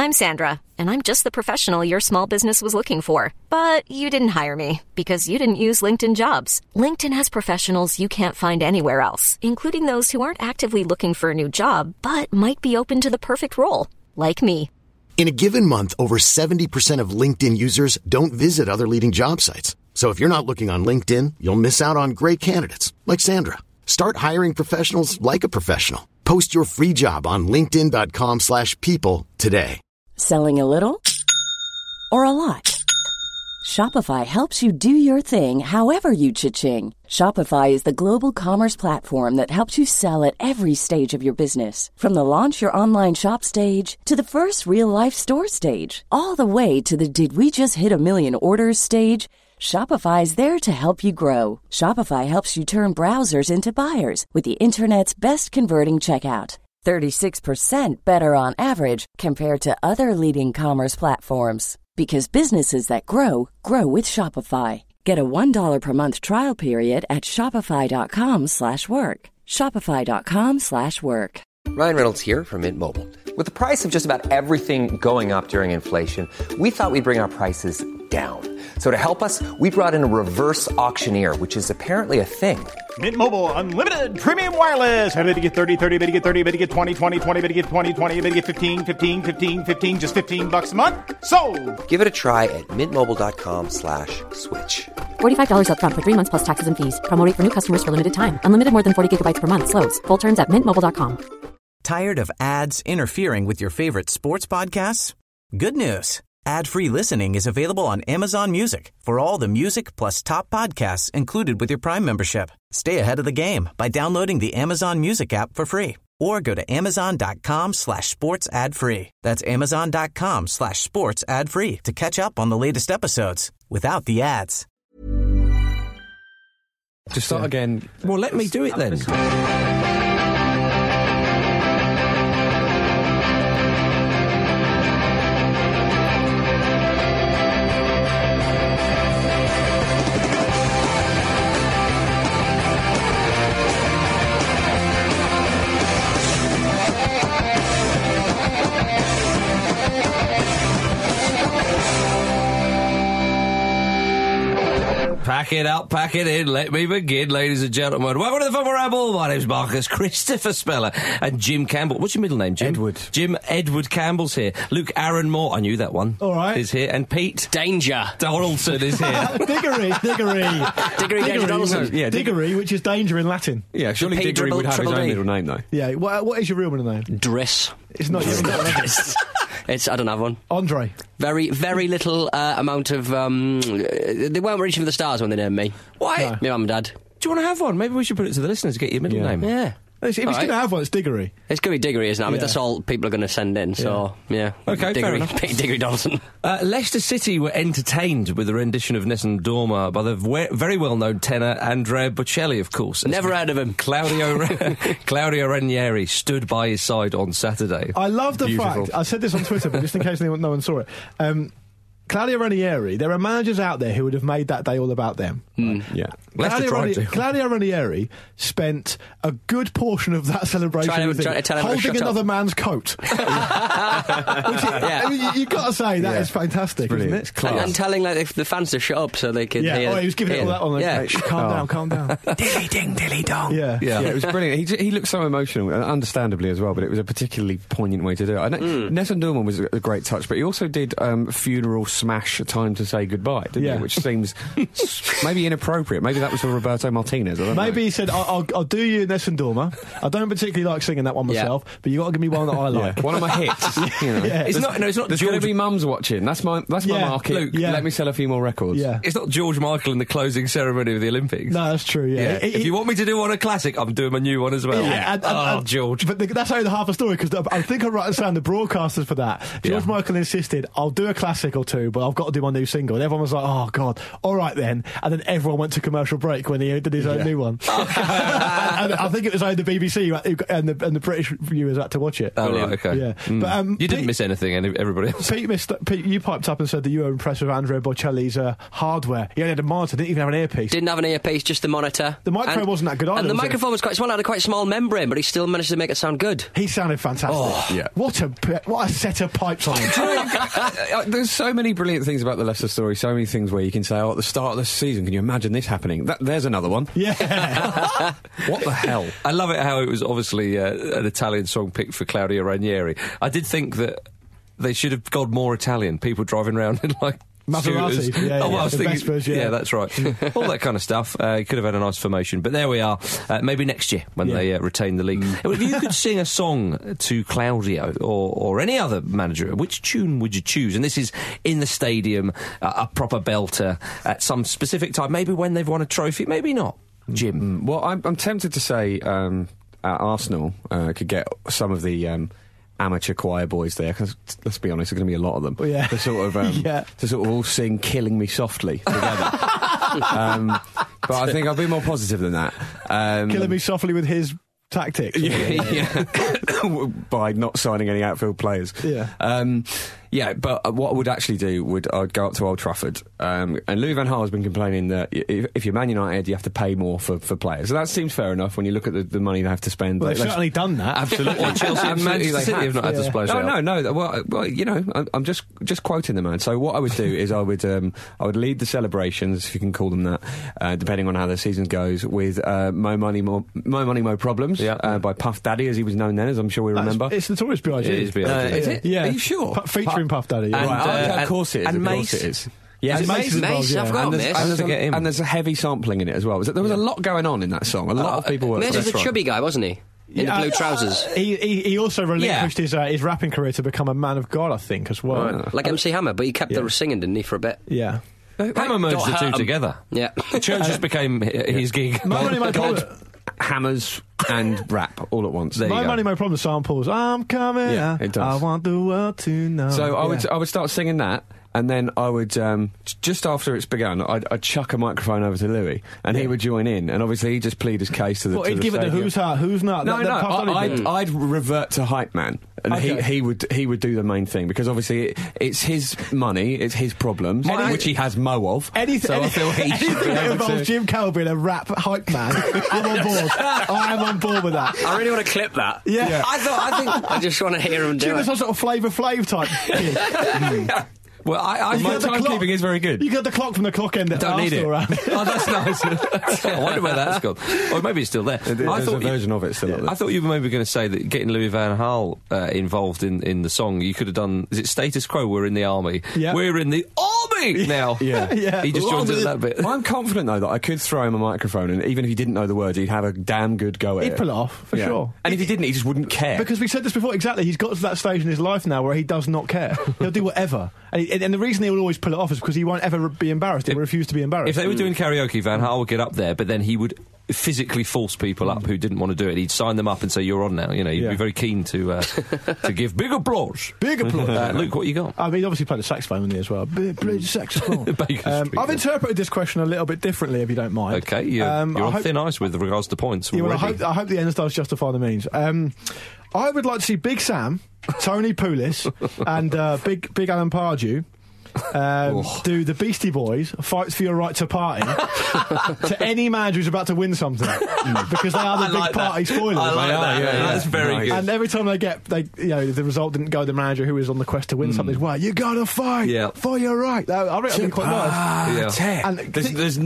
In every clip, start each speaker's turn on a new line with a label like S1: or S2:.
S1: I'm Sandra, and I'm just the professional your small business was looking for. But you didn't hire me because you didn't use LinkedIn Jobs. LinkedIn has professionals you can't find anywhere else, including those who aren't actively looking for a new job, but might be open to the perfect role, like me.
S2: In a given month, over 70% of LinkedIn users don't visit other leading job sites. So if you're not looking on LinkedIn, you'll miss out on great candidates like Sandra. Start hiring professionals like a professional. Post your free job on linkedin.com/people today.
S3: Selling a little or a lot? Shopify helps you do your thing however you cha-ching. Shopify is the global commerce platform that helps you sell at every stage of your business. From the launch your online shop stage to the first real-life store stage, all the way to the did we just hit a million orders stage. Shopify is there to help you grow. Shopify helps you turn browsers into buyers with the internet's best converting checkout. 36% better on average compared to other leading commerce platforms. Because businesses that grow, grow with Shopify. Get a $1 per month trial period at shopify.com/work. Shopify.com/work.
S4: Ryan Reynolds here from Mint Mobile. With the price of just about everything going up during inflation, we thought we'd bring our prices down. So to help us, we brought in a reverse auctioneer, which is apparently a thing.
S5: Mint Mobile Unlimited Premium Wireless. How to get 30, 30, bit to get 30, bit to get 20, 20, 20, bit to get 20, 20, bit to get 15, 15, 15, 15, just $15 a month? Sold!
S4: Give it a try at mintmobile.com/switch.
S6: $45 up front for 3 months plus taxes and fees. Promo rate for new customers for limited time. Unlimited more than 40 gigabytes per month. Slows full terms at mintmobile.com.
S7: Tired of ads interfering with your favorite sports podcasts? Good news. Ad-free listening is available on Amazon Music for all the music plus top podcasts included with your Prime membership. Stay ahead of the game by downloading the Amazon Music app for free or go to amazon.com/sports ad free. That's amazon.com/sports ad free to catch up on the latest episodes without the ads.
S8: To start again.
S9: Well, let me do it then. Pack it up, pack it in. Let me begin, ladies and gentlemen. Welcome to the Football Ramble. My name's Marcus Christopher Speller and Jim Campbell. What's your middle name, Jim?
S8: Edward.
S9: Jim Edward Campbell's here. Luke Aaron Moore, I knew that one.
S8: All right.
S9: Is here. And Pete
S10: Danger
S9: Donaldson is here.
S8: Diggory.
S10: Danger Donaldson.
S8: Yeah, Diggory, which is danger in Latin.
S9: Yeah, surely Diggory would have his own middle name, though.
S8: Yeah, what is your real middle name?
S10: Driss.
S8: It's not your middle name.
S10: I don't have one.
S8: Andre.
S10: Very, very little amount of... they weren't reaching for the stars when they named me.
S9: Why?
S8: No.
S10: My mum and dad.
S9: Do you want to have one? Maybe we should put it to the listeners to get your middle name.
S10: Yeah.
S8: If he's going to have one, it's Diggory.
S10: It's going to be Diggory, isn't it? I mean, that's all people are going to send in, so, yeah.
S9: Okay,
S10: Diggory,
S9: fair enough.
S10: Pete Diggory Donaldson.
S9: Leicester City were entertained with a rendition of Nessun Dorma by the very well-known tenor Andrea Bocelli, of course.
S10: Never heard of him.
S9: Claudio Ranieri stood by his side on Saturday.
S8: I love the fact, I said this on Twitter, but just in case no one saw it, Claudio Ranieri, there are managers out there who would have made that day all about them.
S9: Right? Yeah.
S8: Claudio Ranieri spent a good portion of that celebration holding another man's coat. I mean, you've got to say, that is fantastic, isn't it? It's class.
S10: And telling the fans to shut up so they could hear.
S8: He was giving it all that on calm down.
S10: Dilly ding, dilly dong.
S8: Yeah,
S11: it was brilliant. He looked so emotional, understandably as well, but it was a particularly poignant way to do it. I know Nessun Dorma was a great touch, but he also did Funeral Smash, A Time to Say Goodbye, didn't he? Which seems maybe inappropriate. Maybe that was for Roberto Martinez.
S8: Maybe he said, I'll do you Nessun Dorma. I don't particularly like singing that one myself, but you got to give me one that I like.
S11: One of my hits.
S9: It's not. There's
S11: going to be mums watching. That's my market.
S9: Luke,
S11: let me sell a few more records.
S8: Yeah.
S9: It's not George Michael in the closing ceremony of the Olympics.
S8: No, that's true. Yeah.
S9: If you want me to do one a classic, I'm doing my new one as well. George.
S8: But that's only half a story, because I think I'm right in saying the broadcasters for that. George Michael insisted, I'll do a classic or two, do, but I've got to do my new single. And everyone was like, oh, God, all right then. And then everyone went to commercial break when he did his own new one. And I think it was only the BBC and the British viewers had to watch it.
S9: Oh, right, okay.
S8: Yeah. But,
S9: you didn't miss anything, everybody else.
S8: Pete, you piped up and said that you were impressed with Andrea Bocelli's hardware. He only had a monitor, didn't even have an earpiece.
S10: Didn't have an earpiece, just the monitor.
S8: The microphone wasn't that good either.
S10: And the microphone was quite small, had a quite small membrane, but he still managed to make it sound good.
S8: He sounded fantastic.
S11: Oh, yeah.
S8: What a set of pipes on him.
S11: There's so many brilliant things about the Leicester story, so many things where you can say, at the start of the season, can you imagine this happening? There's another one.
S8: Yeah.
S11: What the hell?
S9: I love it how it was obviously an Italian song picked for Claudio Ranieri. I did think that they should have gone more Italian, people driving around in like
S8: Maserati,
S9: I was thinking,
S8: Vespers,
S9: yeah, that's right. All that kind of stuff. You could have had a nice formation, but there we are. Maybe next year when they retain the league. If you could sing a song to Claudio or any other manager, which tune would you choose? And this is in the stadium, a proper belter at some specific time. Maybe when they've won a trophy, maybe not. Jim.
S11: Well, I'm tempted to say Arsenal could get some of the amateur choir boys there, because let's be honest, there's going to be a lot of them. To sort of all sing "Killing Me Softly" together. But I think I'll be more positive than that.
S8: Killing Me Softly with his tactics.
S11: By not signing any outfield players. But what I would actually do I'd go up to Old Trafford, and Louis van Gaal has been complaining that if you're Man United, you have to pay more for players. So that seems fair enough when you look at the money they have to spend.
S8: Well, they've certainly done that.
S9: Absolutely. Chelsea and Manchester City have not had to splash out.
S11: No. Well, you know, I'm just quoting the man. So what I would do is I would lead the celebrations, if you can call them that, depending on how the season goes, with Mo Money, Mo Problems by Puff Daddy, as he was known then, as I'm sure we remember.
S8: It's Notorious B.I.G.
S9: It is B.I.G.
S11: Is it?
S8: Yeah.
S11: Are you sure?
S8: Featuring Puff Daddy.
S11: Of course it is.
S9: And
S11: of
S9: Mace.
S11: course it is.
S8: Yeah,
S10: Mace, I've got Mace.
S11: And there's a heavy sampling in it as well. There was a lot going on in that song. A lot of people worked on it.
S10: Mace was a chubby guy, wasn't he? In the blue trousers.
S8: He also relinquished his rapping career to become a man of God, I think, as well.
S10: Like MC Hammer, but he kept the singing, didn't he, for a bit?
S8: Yeah.
S9: Hammer merged the two together.
S10: Yeah.
S9: The church just became his gig.
S11: Hammers and rap all at once.
S8: My Money, My Problem samples. I'm coming.
S11: Yeah, it does.
S8: I want the world to know.
S11: So I would start singing that. And then I would, just after it's begun, I'd chuck a microphone over to Louis, and he would join in. And obviously he'd just plead his case to the
S8: he'd give it the who's hot, who's not.
S11: I'd revert to hype man, and he would do the main thing, because obviously it's his money, it's his problems, which he has mo of.
S8: Anything that involves Jim Carroll being a rap hype man, I'm on board. I am on board with that.
S10: I really want to clip that.
S8: Yeah.
S10: I just want to hear him do
S8: Jim
S10: it.
S8: is some sort of Flavor Flav type kid.
S9: Well,
S11: my timekeeping is very good.
S8: You got the clock from the clock end at
S9: Don't need it.
S8: Oh,
S9: that's nice. I wonder where that's gone. Or maybe it's still there.
S11: There's a version of it still up there.
S9: I thought you were maybe going to say that getting Louis van Gaal involved in the song, you could have done, is it Status Quo, we're in the army?
S8: Yeah.
S9: We're in the army now.
S8: Yeah.
S9: He just joins in that bit.
S11: I'm confident, though, that I could throw him a microphone, and even if he didn't know the words, he'd have a damn good go at it.
S8: He'd pull it off, for sure.
S11: And if he didn't, he just wouldn't care.
S8: Because we said this before, exactly. He's got to that stage in his life now where he does not care. He'll do whatever. And the reason he will always pull it off is because he won't ever be embarrassed. He will refuse to be embarrassed.
S9: If they were doing karaoke, Van Gaal would get up there, but then he would physically force people up who didn't want to do it. He'd sign them up and say, you're on now. You know, he'd be very keen to give big applause.
S8: Big applause.
S9: Luke, what you got?
S8: I mean, he obviously played the saxophone with me as well. Played the saxophone. I've interpreted this question a little bit differently, if you don't mind.
S9: Okay, you're on thin ice with regards to points.
S8: Yeah, well, I hope the ends does justify the means. I would like to see Big Sam, Tony Pulis, and Big Alan Pardew do the Beastie Boys Fights for Your Right to Party to any manager who's about to win something, because they are the big party spoilers.
S9: I like that. That's very good.
S8: And every time the result didn't go the manager who was on the quest to win something. Well, you gotta fight for your right. I reckon it'd be quite nice.
S11: And there's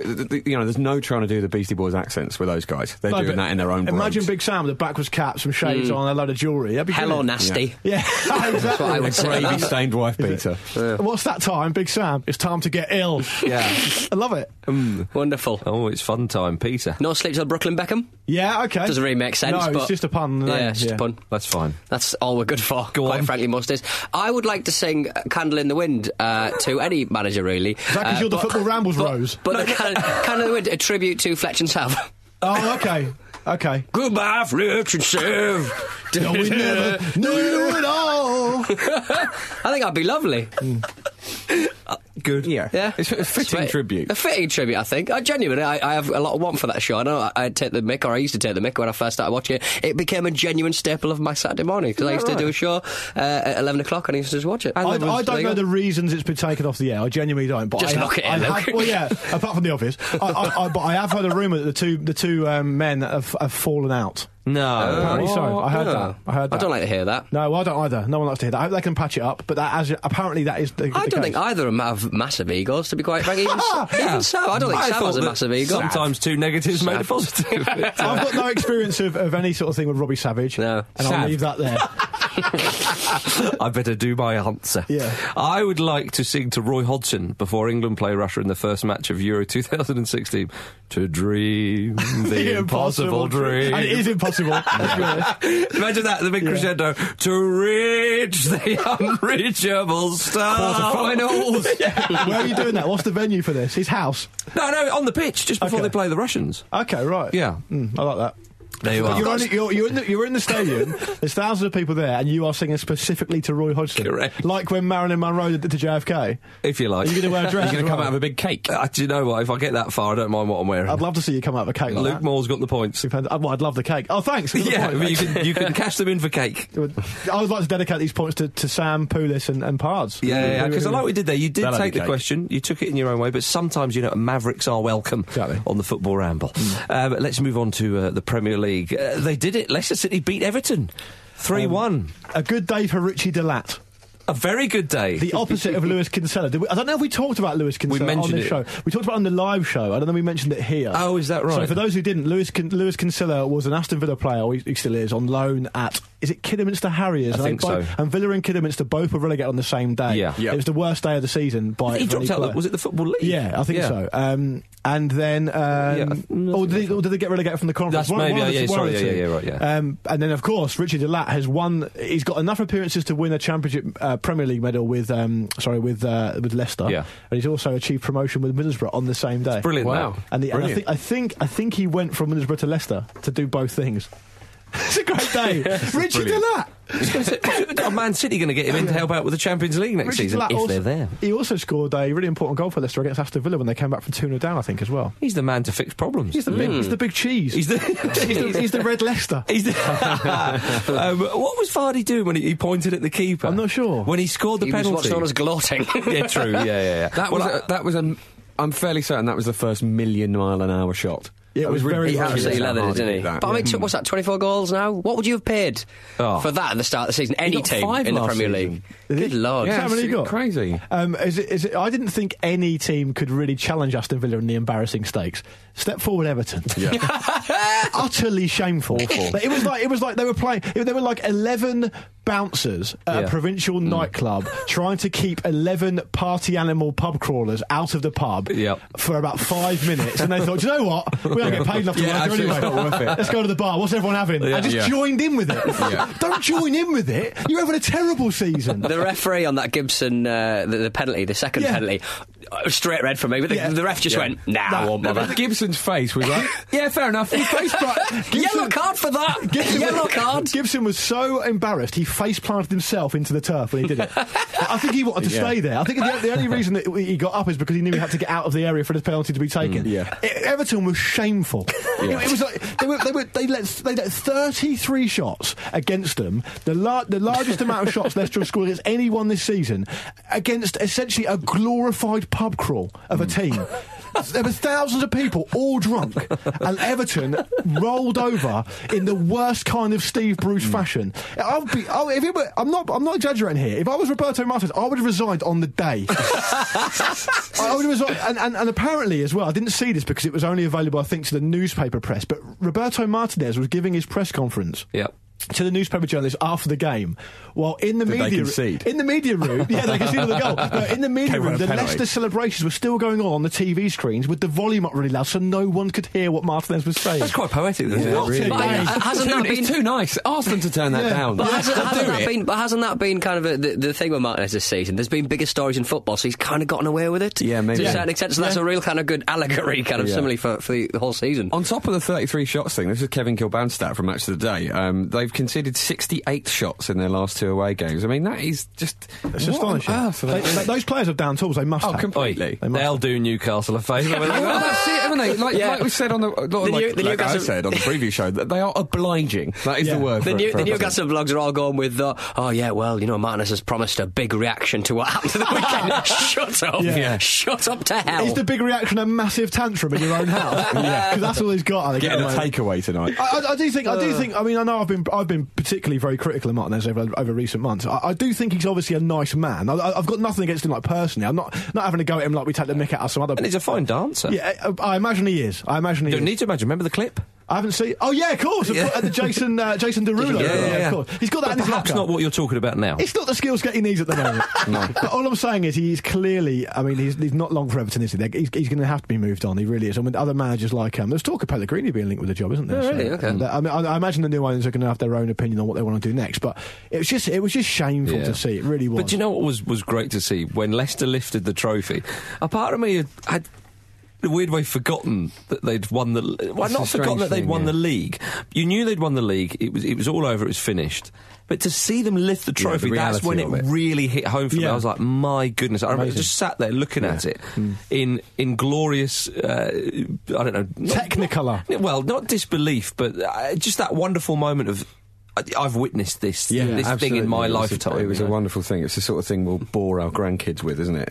S11: no trying to do the Beastie Boys accents with those guys. They're doing that in their own.
S8: Imagine Big Sam with the backwards cap, some shades on, a load of jewellery.
S10: Hello, nasty.
S8: Yeah, exactly.
S10: That's what I would say.
S11: Gravy stained wife beater.
S8: What's that time, Big Sam? It's time to get ill.
S10: Yeah.
S8: I love it.
S10: Wonderful.
S9: Oh, it's fun time, Peter.
S10: No Sleep Till Brooklyn Beckham?
S8: Yeah, okay.
S10: Doesn't really make sense.
S8: No,
S10: but
S8: it's just a pun.
S10: Yeah, it's just a pun.
S9: That's fine.
S10: That's all we're good for,
S9: Go
S10: quite
S9: on.
S10: frankly, most days. I would like to sing Candle in the Wind to any manager, really.
S8: Is that because you're the Football Rambles Rose?
S10: But the Candle in the Wind, a tribute to Fletch and Sav.
S8: Oh, okay. Okay.
S10: Goodbye, Fletch and Sav.
S8: No, we never knew you at all.
S10: I think that'd be lovely.
S9: Good.
S11: Yeah. It's a fitting tribute.
S10: A fitting tribute, I think. I genuinely, I have a lot of want for that show. I know I take the mick, or I used to take the mick when I first started watching it. It became a genuine staple of my Saturday morning, because I used to do a show at 11 o'clock and I used to just watch it.
S8: I don't know the reasons it's been taken off the air. I genuinely don't. But
S10: just knock it in, Luke.
S8: Well, yeah, apart from The Office. But I have heard a rumour that the two men have fallen out.
S9: No.
S8: Apparently so. I heard that.
S10: I don't like to hear that.
S8: No, well, I don't either. No one likes to hear that. I hope they can patch it up, but apparently that is the
S10: I don't think either of them have massive egos, to be quite frank. Even so, I don't think Sam has a massive ego.
S9: Sometimes two negatives make a positive.
S8: I've got no experience of any sort of thing with Robbie Savage.
S10: No.
S8: And I'll leave that there.
S9: I better do my answer.
S8: Yeah.
S9: I would like to sing to Roy Hodgson before England play Russia in the first match of Euro 2016. To dream the impossible dream.
S8: And it is impossible.
S9: Imagine that, the big crescendo. To reach the unreachable star.
S10: Quarterfinals.
S8: Where are you doing that? What's the venue for this? His house?
S9: No, on the pitch, just before they play the Russians.
S8: Okay, right.
S9: Yeah.
S8: I like that.
S9: There you are.
S8: You're in the stadium, there's thousands of people there, and you are singing specifically to Roy Hodgson.
S9: Correct.
S8: Like when Marilyn Monroe did to JFK.
S9: If you like.
S8: Are you going to wear a dress?
S11: You're going to come out of a big cake.
S9: Do you know what? If I get that far, I don't mind what I'm wearing.
S8: I'd love to see you come out of a cake like
S9: Luke
S8: that.
S9: Moore's got the points.
S8: Well, I'd love the cake. Oh, thanks.
S9: Yeah, but you can cash them in for cake.
S8: I would like to dedicate these points to Sam, Poulis and Pards.
S9: Yeah, because I like what we did there. You did
S11: They'll
S9: take the
S11: cake.
S9: question, you took it in your own way, but sometimes, Mavericks are welcome on the Football Ramble. Let's move on to the Premier League. They did it. Leicester City beat Everton 3-1.
S8: A good day for Richie Delat.
S9: A very good day.
S8: The opposite of Lewis Kinsella. I don't know if we talked about Lewis Kinsella on this show. We talked about it on the live show. I don't know if we mentioned it here.
S9: Oh, is that right?
S8: So for those who didn't, Lewis Kinsella was an Aston Villa player, he still is, on loan at, is it Kidderminster Harriers?
S9: I think so.
S8: And Villa and Kidderminster both were relegated on the same day.
S9: Yeah.
S8: It was the worst day of the season by
S9: He dropped out, was it the Football League?
S8: Yeah, I think so. And then, or did they get relegated from the conference?
S9: That's maybe, right.
S8: And then, of course, Richie Delat has won. He's got enough appearances to win a Championship Premier League medal with Leicester.
S9: Yeah.
S8: And he's also achieved promotion with Middlesbrough on the same day.
S9: It's brilliant.
S11: Wow.
S8: And I think he went from Middlesbrough to Leicester to do both things. It's a great day. Richie Delat.
S9: Are Man City going to get him in to help out with the Champions League next season, if they're there?
S8: He also scored a really important goal for Leicester against Aston Villa when they came back from 2-0 down, I think, as well.
S9: He's the man to fix problems.
S8: He's the big cheese.
S9: He's the
S8: red Leicester.
S9: What was Vardy doing when he pointed at the keeper?
S8: I'm not sure.
S9: When he scored the penalty.
S10: He was what's known as gloating.
S9: Yeah, true. Yeah.
S11: That was I'm fairly certain that was the first 1,000,000-mile-an-hour shot.
S8: Yeah, it was very
S10: He absolutely
S11: hard.
S10: leathered it, didn't he?
S11: That,
S10: But I mean, what's that, 24 goals now? What would you have paid for that at the start of the season? Any
S11: got
S10: team
S11: 5
S10: in the
S11: last
S10: Premier
S11: season.
S10: League. Good Lord.
S11: Yeah,
S8: How many you got?
S11: Crazy.
S8: Is it, I didn't think any team could really challenge Aston Villa in the embarrassing stakes. Step forward, Everton.
S11: Yeah.
S8: Utterly shameful. Awful. It was like they were playing. They were like 11 bouncers at a provincial nightclub trying to keep 11 party animal pub crawlers out of the pub for about 5 minutes, and they thought, do you know what? We don't get paid enough to work here anyway.
S11: It's not worth it.
S8: Let's go to the bar. What's everyone having? I just joined in with it. Don't join in with it. You're having a terrible season.
S10: The referee on that Gibson, the penalty, the second penalty, straight red for me. But the ref just went, I won't bother.
S11: Gibson's face was like, yeah, fair enough.
S10: Yellow card for that. Yellow card.
S8: Gibson was so embarrassed he face planted himself into the turf when he did it. I think he wanted to stay there. I think the only reason that he got up is because he knew he had to get out of the area for the penalty to be taken. Everton was shameful. It was like they let 33 shots against them, the largest amount of shots Leicester have scored against anyone this season, against essentially a glorified pub crawl of a team. There were thousands of people, all drunk, and Everton rolled over in the worst kind of Steve Bruce fashion. I'm not exaggerating here. If I was Roberto Martinez, I would have resigned on the day. I would have resigned, and apparently as well, I didn't see this because it was only available, I think, to the newspaper press, but Roberto Martinez was giving his press conference. To the newspaper journalists after the game, while in the media room, they conceded the goal. No, in the media room, the Leicester celebrations were still going on the TV screens with the volume up really loud, so no one could hear what Martinez was saying.
S9: That's quite poetic, isn't it?
S8: Really?
S11: It's too nice. Ask them to turn that down.
S10: But hasn't that been kind of the thing with Martinez this season? There's been bigger stories in football, so he's kind of gotten away with it.
S11: Yeah, maybe.
S10: To a certain extent, so that's a real kind of good allegory, kind of simile for the whole season.
S11: On top of the 33 shots thing, this is Kevin Kilban's stat from Match of the Day. they've conceded 68 shots in their last 2 away games. I mean, that is just...
S8: It's astonishing. Those players have down tools, they must have.
S11: Completely.
S9: They'll do Newcastle a favour.
S11: Well, that's it, haven't they? Like we said on I said on the preview show, that they are obliging. That is the word.
S10: The Newcastle blogs are all going with, Martinez has promised a big reaction to what happened to the weekend. Shut up. Yeah. Shut up to hell.
S8: Is the big reaction a massive tantrum in your own house? Because that's all he's got.
S11: Getting a takeaway tonight.
S8: I do think. I mean, I know I've been particularly very critical of Martinez over recent months. I do think he's obviously a nice man. I've got nothing against him, like, personally. I'm not having to go at him like we take the mick out of some other.
S9: And he's a fine dancer.
S8: Yeah, I imagine he is.
S9: You don't need to imagine. Remember the clip?
S8: I haven't seen. Oh yeah, of course. The Jason Derulo.
S9: Yeah.
S8: Of course. He's got that in his locker.
S9: Perhaps not what you're talking about now.
S8: It's not the skill set he needs at the moment. No. But all I'm saying is he's clearly. I mean, he's not long for Everton, is he? He's going to have to be moved on. He really is. I mean, other managers like there's talk of Pellegrini being linked with the job, isn't there?
S10: Oh, really? Okay.
S8: I mean, I imagine the new owners are going to have their own opinion on what they want to do next. But it was just shameful to see. It really was.
S9: But you know what was great to see when Leicester lifted the trophy? A part of me had in a weird way forgotten that they'd won the... Well, not forgotten that they'd won the league. You knew they'd won the league. It was all over. It was finished. But to see them lift the trophy, that's when it really hit home for me. I was like, my goodness. I remember just sat there looking at it in glorious, I don't know...
S8: Technicolor.
S9: Well, not disbelief, but just that wonderful moment of... I've witnessed this thing in my lifetime.
S11: It was a wonderful thing. It's the sort of thing we'll bore our grandkids with, isn't it?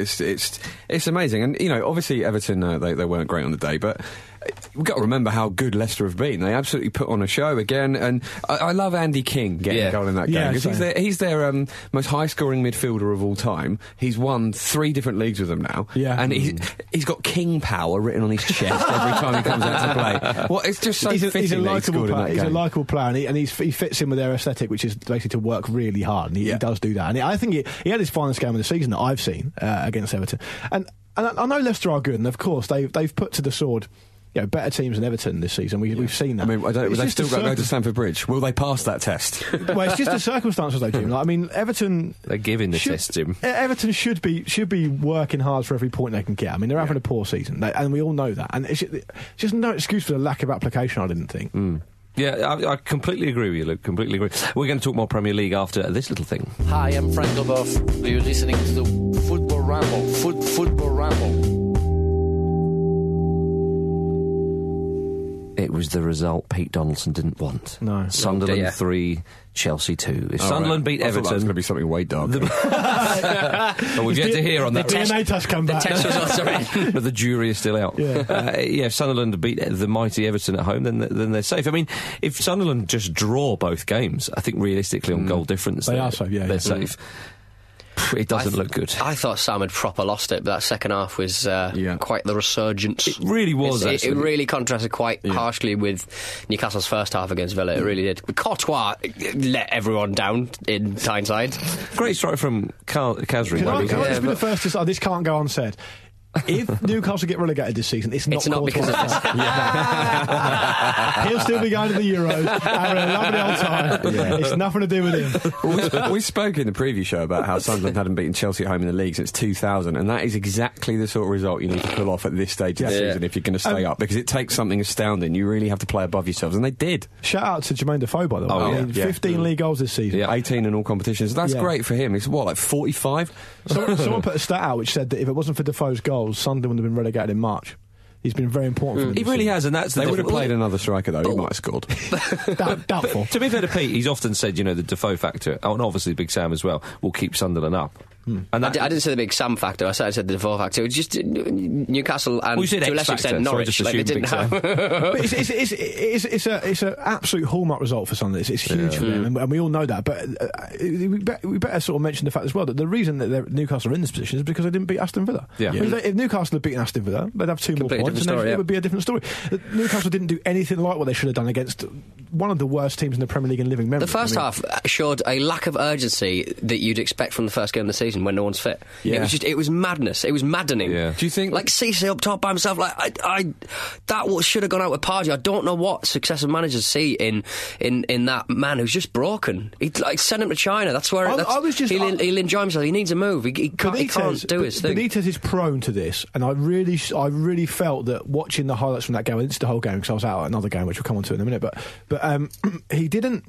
S11: It's amazing. And, you know, obviously Everton, they weren't great on the day, but we've got to remember how good Leicester have been. They absolutely put on a show again, and I love Andy King getting a goal in that game, because he's their most high-scoring midfielder of all time. He's won 3 different leagues with them now, and he's got king power written on his chest every time he comes out to play. Well, it's just so
S8: he's a likeable player. He's
S11: a
S8: likeable player, and he fits in with their aesthetic, which is basically to work really hard, and he does do that. And I think he had his finest game of the season that I've seen against Everton. And I know Leicester are good, and of course they've put to the sword better teams than Everton this season. We've seen that.
S11: I mean, they've still got to go to Stamford Bridge. Will they pass that test?
S8: Well, it's just the circumstances, though, Jim. Like, I mean, Everton...
S9: They're giving the test, Jim.
S8: Everton should be working hard for every point they can get. I mean, they're having a poor season, and we all know that. And it's just no excuse for the lack of application, I didn't think.
S9: Yeah, I completely agree with you, Luke. Completely agree. We're going to talk more Premier League after this little thing.
S12: Hi, I'm Frank Leboeuf. You're listening to the Football Ramble. Football Ramble.
S9: It was the result Pete Donaldson didn't want.
S8: No.
S9: Sunderland 3, Chelsea 2. If Sunderland beat Everton...
S11: That's going to be something way darker.
S9: Well, we've yet to hear on that.
S8: The DNA test come back.
S10: The test results are in.
S9: But the jury is still out. If Sunderland beat the mighty Everton at home, then they're safe. I mean, if Sunderland just draw both games, I think realistically on goal difference...
S8: They are safe,
S9: they're safe. It doesn't look good.
S10: I thought Sam had proper lost it, but that second half was quite the resurgence.
S9: It really was,
S10: It really contrasted quite harshly with Newcastle's first half against Villa. It really did. Courtois let everyone down in hindsight.
S9: Great strike from Kazri.
S8: Can I just be the first to say, this can't go unsaid. If Newcastle get relegated this season, it's not
S10: because of this.
S8: He'll still be going to the Euros, having a lovely old time. It's nothing to do with him.
S11: Well, we spoke in the preview show about how Sunderland hadn't beaten Chelsea at home in the league since 2000, and that is exactly the sort of result you need to pull off at this stage of the season if you're going to stay up, because it takes something astounding. You really have to play above yourselves, and they did.
S8: Shout out to Jermaine Defoe, by the way. 15 league goals this season.
S11: 18 in all competitions. That's great for him. It's like 45?
S8: Someone put a stat out which said that if it wasn't for Defoe's goals, Sunderland would have been relegated in March. He's been very important for them.
S9: He really has, and that's
S11: they would have played another striker though. He might have scored.
S8: Doubtful.
S9: To be fair to Pete, he's often said, the Defoe factor, and obviously Big Sam as well, will keep Sunderland up.
S10: And I didn't say the Big Sam factor. I said the Defoe factor. It was just Newcastle and to a lesser extent Norwich. They didn't have.
S8: But it's an absolute hallmark result for Sunderland. It's huge for them, and we all know that. But we better sort of mention the fact as well that the reason that Newcastle are in this position is because they didn't beat Aston Villa. If Newcastle had beaten Aston Villa, they'd have 2 more points, and it would be a different story. Newcastle didn't do anything like what they should have done against one of the worst teams in the Premier League in living memory.
S10: The first half showed a lack of urgency that you'd expect from the first game of the season when no one's fit. It was madness. It was maddening.
S11: Do you think
S10: Cisse up top by himself? That should have gone out with Pardew. I don't know what successive managers see in that man who's just broken. Send him to China. That's where he'll enjoy himself. He needs a move. He can't do his thing.
S8: Benitez is prone to this, and I really felt that watching the highlights from that game. It's the whole game because I was out at another game, which we'll come on to in a minute. But he didn't.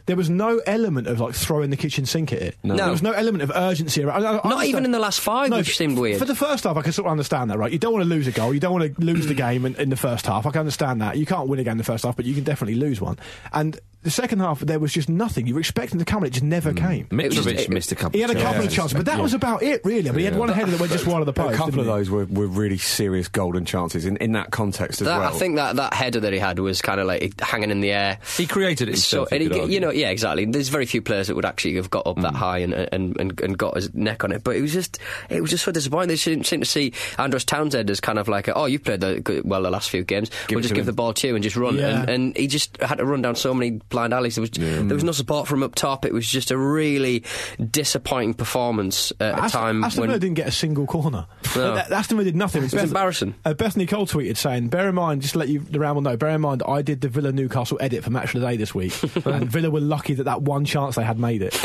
S8: there was no element of like throwing the kitchen sink at it.
S10: No.
S8: There was no element of urgency around.
S10: Not even in the last 5, which seemed weird.
S8: For the first half, I can sort of understand that, right? You don't want to lose a goal. You don't want to lose the game in the first half. I can understand that. You can't win a game in the first half, but you can definitely lose one. And the second half, there was just nothing. You were expecting to come, and it just never came.
S9: Mitrovic missed a couple.
S8: He had a couple of chances, but that was about it, really. I mean, he had one header that went just wide of the post.
S11: A couple of those were really serious golden chances in that context as well.
S10: I think that header that he had was kind of like hanging in the air.
S9: He created it himself.
S10: Yeah, exactly. There's very few players that would actually have got up that high and got his neck on it. But it was just so disappointing. They seemed to see Andros Townsend as kind of like, you've played the last few games. We'll just give the ball to you and just run.
S8: Yeah.
S10: And he just had to run down so many blind alleys. There was no support from up top. It was just a really disappointing performance at a time
S8: Aston Villa didn't get a single corner.
S10: No.
S8: Aston Villa did nothing.
S10: It was embarrassing.
S8: Bethany Cole tweeted saying, bear in mind, just to let the round will know, bear in mind I did the Villa Newcastle edit for Match of the Day this week, and Villa were lucky that one chance they had made it.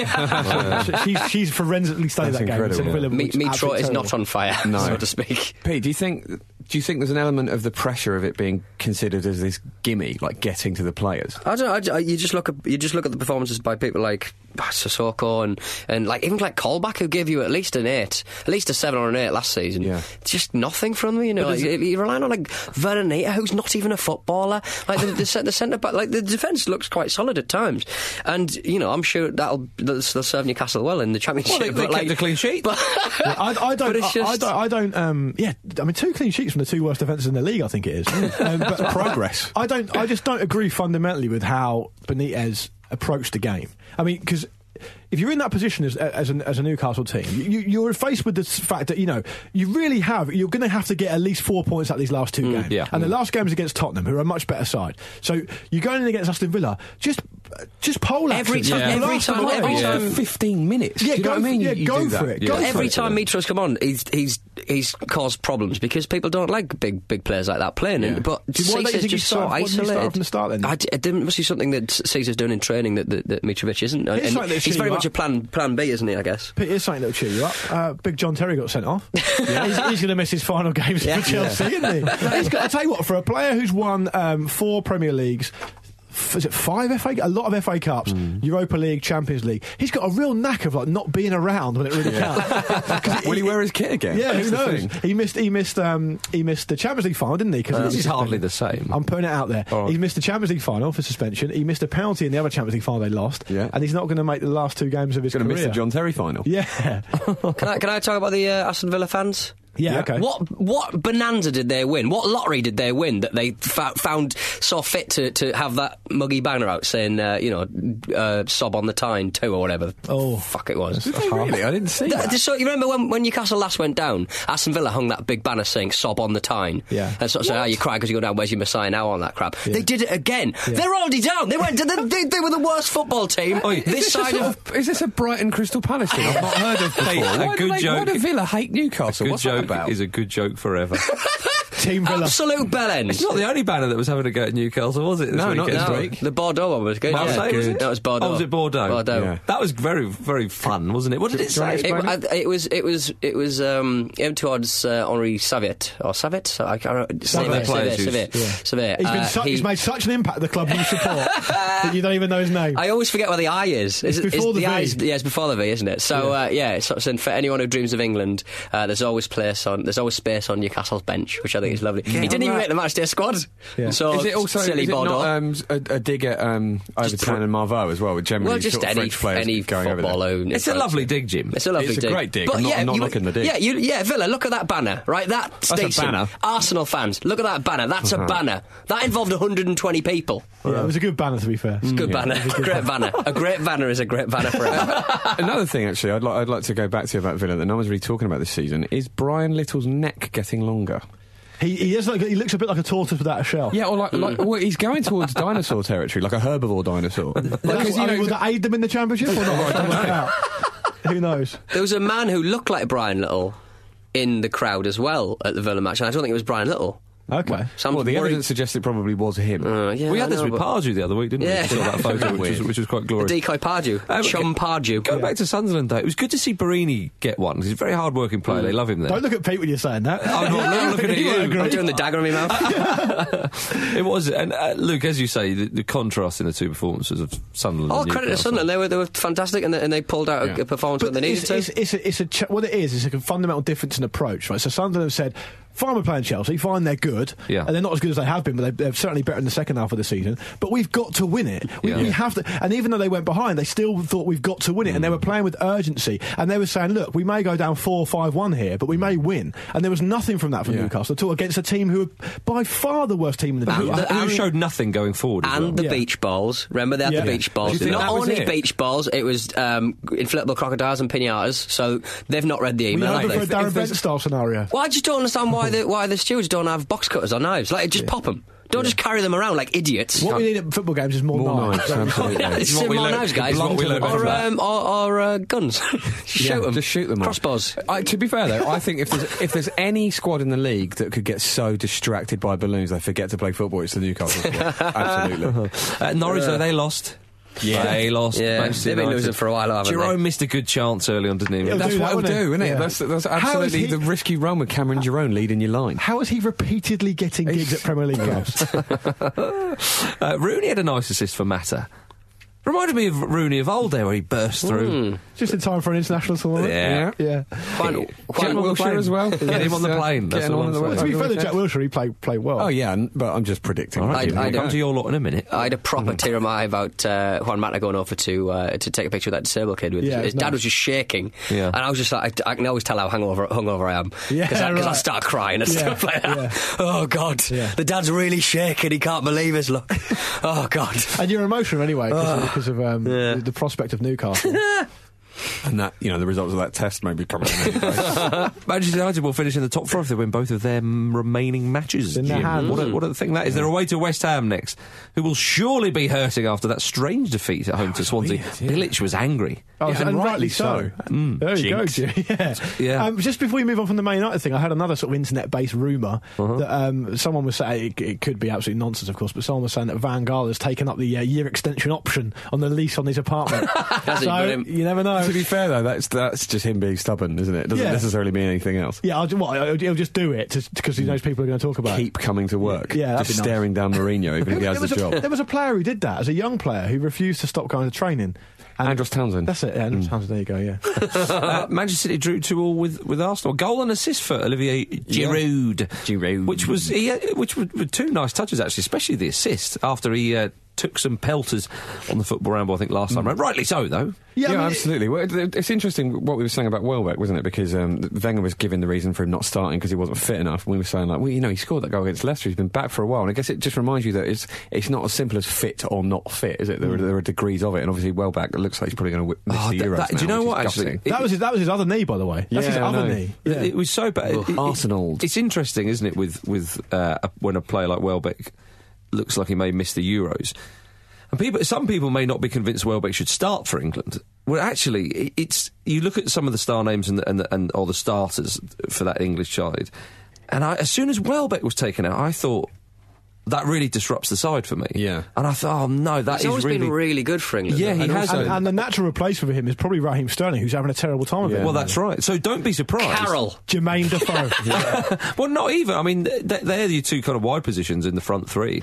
S8: So she's forensically studied that game. So
S10: Mitro is not on fire, so to speak.
S11: Pete, do you think there's an element of the pressure of it being considered as this gimme, like getting to the players?
S10: I don't know. You just look at the performances by people like Sissoko and like even like Colback, who gave you at least an 8, at least a 7 or an 8 last season.
S11: Yeah.
S10: Just nothing from them, you're relying on like Veroneta, who's not even a footballer. Like the centre back, like the defence looks quite solid at times, and I'm sure they'll serve Newcastle well in the Championship.
S9: They kept a clean sheet.
S8: I don't. I mean, 2 clean sheets from the 2 worst defences in the league, I think it is. But
S11: progress.
S8: I just don't agree fundamentally with how Benitez approached the game. I mean, because if you're in that position as a Newcastle team, you're faced with the fact that you're going to have to get at least 4 points out of these last 2 games.
S9: Yeah.
S8: And the last game is against Tottenham, who are a much better side. So you're going in against Aston Villa, just pole
S10: every time
S11: 15 minutes.
S8: Yeah,
S11: do you know what I mean?
S8: Yeah, go for it.
S10: Every time Mitro's come on, he's caused problems because people don't like big players like that playing.
S8: Yeah.
S10: But Caesar's just so isolated.
S8: From the start, then?
S10: It must be something that Caesar's done in training that Mitrovic isn't. He's very much a plan B, isn't he? I guess.
S8: But here's something that'll cheer you up. Big John Terry got sent off. He's going to miss his final games for Chelsea, isn't he? I tell you what, for a player who's won 4 Premier Leagues. Is it 5 FA? A lot of FA Cups, Europa League, Champions League. He's got a real knack of like not being around when it really counts.
S11: Will he wear his kit again?
S8: Yeah, who knows? He missed the Champions League final, didn't he?
S9: This is hardly the same.
S8: I'm putting it out there.
S9: Right.
S8: He missed the Champions League final for suspension. He missed a penalty in the other Champions League final they lost.
S11: Yeah.
S8: And he's not going to make the last 2 games of his career.
S11: Going to miss the John Terry final.
S8: Yeah.
S10: Can I talk about the Aston Villa fans?
S8: Yeah, okay.
S10: What bonanza did they win? What lottery did they win that they found so fit to have that muggy banner out saying, sob on the Tyne 2 or whatever?
S8: Oh.
S10: Fuck it was.
S11: Really? I didn't see that.
S10: So you remember when Newcastle last went down, Aston Villa hung that big banner saying sob on the Tyne.
S8: Yeah.
S10: And sort of said, you cry because you go down, where's your Messiah now on that crap.
S8: Yeah.
S10: They did it again. Yeah. They're already down. They went. They were the worst football team.
S11: Is this a Brighton Crystal Palace thing I've not heard of before? Why do Villa hate Newcastle? What's that about?
S9: Is a good joke forever.
S8: Team Villa.
S10: Absolute bellends.
S9: It's not the only banner that was having a go at Newcastle, was it?
S11: Not this week.
S10: The Bordeaux one was good.
S9: Marseille, was it?
S10: That was Bordeaux.
S9: Oh, was it Bordeaux?
S10: Bordeaux.
S9: Yeah. That was very, very fun, wasn't it? What did it say?
S10: It was aimed towards Henri Saviet or Saviet. I can't
S8: Saviet. He's made such an impact at the club you support that you don't even know his name.
S10: I always forget where the I is.
S8: It's before the V.
S10: It's before the V, isn't it? So so for anyone who dreams of England, there's always space on Newcastle's bench, which I think is lovely. He didn't even make the matchday squad.
S8: Yeah.
S10: So
S11: is it also
S10: silly Bordeaux?
S11: Not a dig at Overton and Marvaux as well? Generally,
S10: just
S11: sort of
S10: any
S11: French players going over there.
S9: It's a lovely dig, Jim.
S10: It's a lovely dig.
S11: It's a great dig.
S10: But
S11: I'm not looking the dig.
S10: Yeah, Villa. Look at that banner, right? That's
S11: a banner.
S10: Arsenal fans, look at that banner. That's a banner. That involved 120 people.
S8: Yeah, it was a good banner, to be fair.
S10: It's a good banner. A great banner. A great banner is a great banner forever.
S11: Another thing, actually, I'd like to go back to about Villa that no one's really talking about this season is Brian Little's neck getting longer.
S8: He looks a bit like a tortoise without a shell.
S11: Yeah, or well, he's going towards dinosaur territory, like a herbivore dinosaur.
S8: Will that aid them in the Championship or not? Who knows?
S10: There was a man who looked like Brian Little in the crowd as well at the Villa match, and I don't think it was Brian Little.
S8: Okay.
S11: Well, the evidence suggests it probably was him.
S9: We had this with Pardew the other week, didn't we? We saw that photo, which was quite glorious.
S10: The decoy Pardew. Chum Pardew.
S9: Going back to Sunderland, though, it was good to see Barini get one. He's a very hard-working player. They love him there.
S8: Don't look at Pete when you're saying that.
S9: I'm not looking at you.
S10: I'm doing the dagger in my mouth.
S9: It was. And Luke, as you say, the contrast in the two performances of Sunderland.
S10: All credit to Sunderland. They were fantastic, and they pulled out a performance when they needed to.
S8: What it is a fundamental difference in approach, right? So Sunderland said, fine, we're playing Chelsea, fine, they're good, and they're not as good as they have been, but they're certainly better in the second half of the season, but we've got to win it. We have to, and even though they went behind, they still thought we've got to win it, and they were playing with urgency, and they were saying, look, we may go down 4-5-1 here, but we may win, and there was nothing from that from Newcastle at all, against a team who were by far the worst team in the league.
S9: Who showed nothing going forward.
S10: And the beach balls. Remember, they had the beach balls. Not only beach balls, it was inflatable crocodiles and pinatas, so they've not read the email.
S8: We for a Darren Bent style scenario.
S10: Well, I just don't understand why the stewards don't have box cutters or knives. Like, just pop them. Don't just carry them around like idiots.
S8: What we need at football games is more knives.
S10: It's more knives, guys. Or guns. Shoot them.
S11: Just shoot them.
S10: Crossbows.
S11: To be fair, though, I think if there's any squad in the league that could get so distracted by balloons they forget to play football, it's the Newcastle squad. Absolutely.
S9: Norwich, though, they lost.
S11: Yeah,
S9: they lost.
S10: Yeah, they've been losing for a while, haven't
S9: Jerome missed a good chance early on, didn't he?
S11: That's what he'll do, isn't it?
S8: Yeah.
S11: That's absolutely the risky run with Cameron Jerome leading your line.
S8: How is he repeatedly getting gigs at Premier League clubs?
S9: Rooney had a nice assist for Mata. Reminded me of Rooney of old there, where he burst through.
S8: Just in time for an international tournament.
S9: Yeah.
S11: Jack Wilshere as well.
S9: Get him on the plane. That's
S8: to be fair to Jack Wilshere, he played well.
S11: Oh, yeah, but I'm just predicting.
S9: All right, I'll come to your lot in a minute.
S10: I had a proper tear in my eye about Juan Mata going over to take a picture of that disabled kid. His dad was just shaking. Yeah. And I was just like, I can always tell how hungover I am. Because I start crying and stuff like that. Yeah. Oh, God. Yeah. The dad's really shaking. He can't believe his luck. Oh, God.
S8: And you're emotional anyway, because of the prospect of Newcastle.
S11: And that, the results of that test may be coming in.
S9: Manchester United will finish in the top four if they win both of their remaining matches.
S8: In their hands.
S9: What a thing that is. They're away to West Ham next, who will surely be hurting after that strange defeat at home to Swansea. Bilic was angry.
S8: Oh, and rightly so. There you go, Jim. Yeah. Just before we move on from the Man United thing, I had another sort of internet-based rumour that someone was saying, it could be absolute nonsense, of course, but someone was saying that Van Gaal has taken up the year extension option on the lease on his apartment. So, you never know.
S11: To be fair, though, that's just him being stubborn, isn't it? It doesn't necessarily mean anything else.
S8: Yeah, he'll just do it because he knows people are going to talk about it.
S11: Keep coming to work.
S8: Yeah,
S11: just staring down Mourinho, even if he has the job.
S8: There was a player who did that as a young player who refused to stop going to training.
S11: Andros Townsend.
S8: That's it, Andros Townsend, there you go, yeah.
S9: Manchester City drew 2-2 with Arsenal. Goal and assist for Olivier Giroud.
S11: Giroud.
S9: Which were two nice touches, actually, especially the assist after he took some pelters on the Football Ramble, I think, last time. Rightly so, though.
S11: Yeah, absolutely. Well, it's interesting what we were saying about Welbeck, wasn't it? Because Wenger was giving the reason for him not starting because he wasn't fit enough. And we were saying, like, well, he scored that goal against Leicester. He's been back for a while. And I guess it just reminds you that it's not as simple as fit or not fit, is it? There are degrees of it. And obviously, Welbeck looks like he's probably going to miss the Euros now.
S9: Do you know what, actually?
S8: That was his other knee, by the way. That's his other knee. Yeah.
S9: It was so bad.
S11: Arsenal.
S9: It's interesting, isn't it, with when a player like Welbeck looks like he may miss the Euros. And some people may not be convinced Welbeck should start for England. Well, actually, you look at some of the star names and all the starters for that English side, and as soon as Welbeck was taken out, I thought that really disrupts the side for me.
S11: Yeah.
S9: And I thought, oh no,
S10: he's always been really good for England.
S9: Yeah, he has.
S8: And the natural replacement for him is probably Raheem Sterling, who's having a terrible time of it.
S9: Well, that's right. So don't be surprised.
S10: Carroll.
S8: Jermaine Defoe.
S9: Well, not even. I mean, they're the two kind of wide positions in the front three.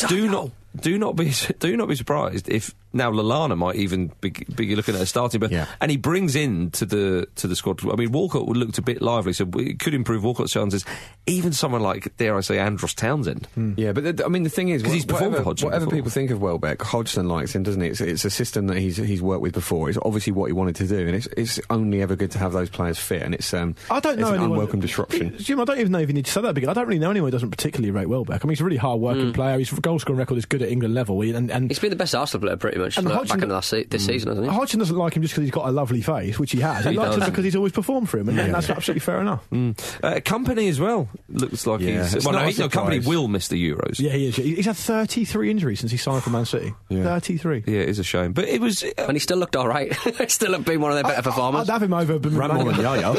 S9: Do not be surprised if now Lallana might even be looking at a starting, and he brings in to the squad. I mean, Walcott looked a bit lively, so it could improve Walcott's chances. Even someone like, dare I say, Andros Townsend.
S11: Yeah, but the thing is,
S9: because he's performed for Hodgson.
S11: Whatever people think of Welbeck, Hodgson likes him, doesn't he? It's a system that he's worked with before. It's obviously what he wanted to do, and it's only ever good to have those players fit. And it's
S8: I don't know
S11: an unwelcome disruption.
S8: Jim, I don't even know if you need to say that because I don't really know anyone who doesn't particularly rate Welbeck. I mean, he's a really hard working player. His goal scoring record is good at England level, and
S10: he's been the best Arsenal player pretty much.
S8: And
S10: back into this season, hasn't he?
S8: Hodgson doesn't like him just because he's got a lovely face, which he has. He likes him because he's always performed for him, and that's absolutely fair enough.
S9: Company as well looks like he's... Company will miss the Euros.
S8: Yeah, he is. He's had 33 injuries since he signed for Man City. 33.
S9: Yeah, it is a shame. But it was...
S10: and he still looked all right. He still looked being one of their better performers.
S8: I'd have him over
S11: Ramon and Yaya.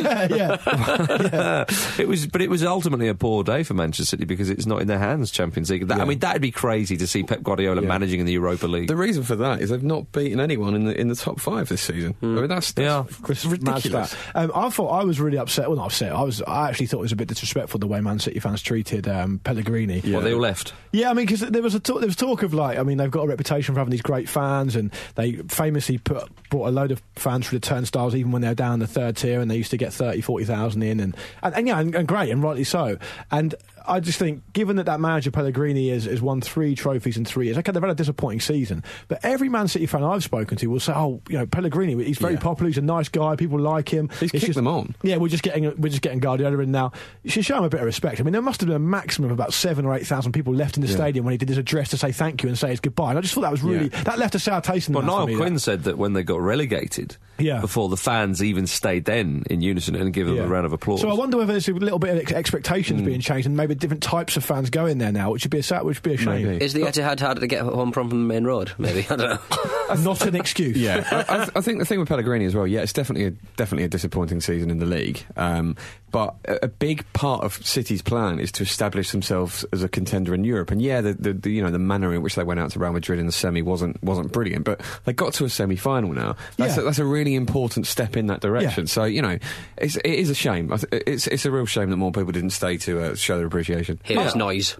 S8: yeah.
S9: It was ultimately a poor day for Manchester City because it's not in their hands, Champions League. I mean, that'd be crazy to see Pep Guardiola managing in the Europa League.
S11: The reason for that is they've not beaten anyone in the top 5 this season. I mean, that's ridiculous.
S8: I thought I was really upset. Well, not upset. I actually thought it was a bit disrespectful the way Man City fans treated Pellegrini.
S9: Well, they all left.
S8: Yeah, I mean, because there was talk of they've got a reputation for having these great fans, and they famously brought a load of fans through the turnstiles even when they were down the third tier, and they used to get 30,000-40,000 in, and great, and rightly so. And I just think, given that manager Pellegrini has won 3 trophies in 3 years, okay, they've had a disappointing season, but every Man City fan I've spoken to will say, Pellegrini, he's very popular, he's a nice guy, people like him.
S11: He's kicked them on.
S8: Yeah, we're just getting Guardiola in now. You should show him a bit of respect. I mean, there must have been a maximum of about 7,000 or 8,000 people left in the stadium when he did his address to say thank you and say his goodbye. And I just thought that was really that left a sour taste in the mouth.
S9: Well, Niall Quinn said that when they got relegated, before the fans even stayed then in unison and give them a round of applause.
S8: So I wonder whether there's a little bit of expectations being changed, and maybe different types of fans go in there now, which would be a shame.
S10: Maybe. Is the Etihad harder to get home from the main road? Maybe, I don't know.
S8: Not an excuse.
S11: Yeah, I think the thing with Pellegrini as well. Yeah, it's definitely a disappointing season in the league. But a big part of City's plan is to establish themselves as a contender in Europe. And the manner in which they went out to Real Madrid in the semi wasn't brilliant, but they got to a semi-final now. That's a really important step in that direction. So it is a shame. It's a real shame that more people didn't stay to show their appreciation.
S10: Here's noise.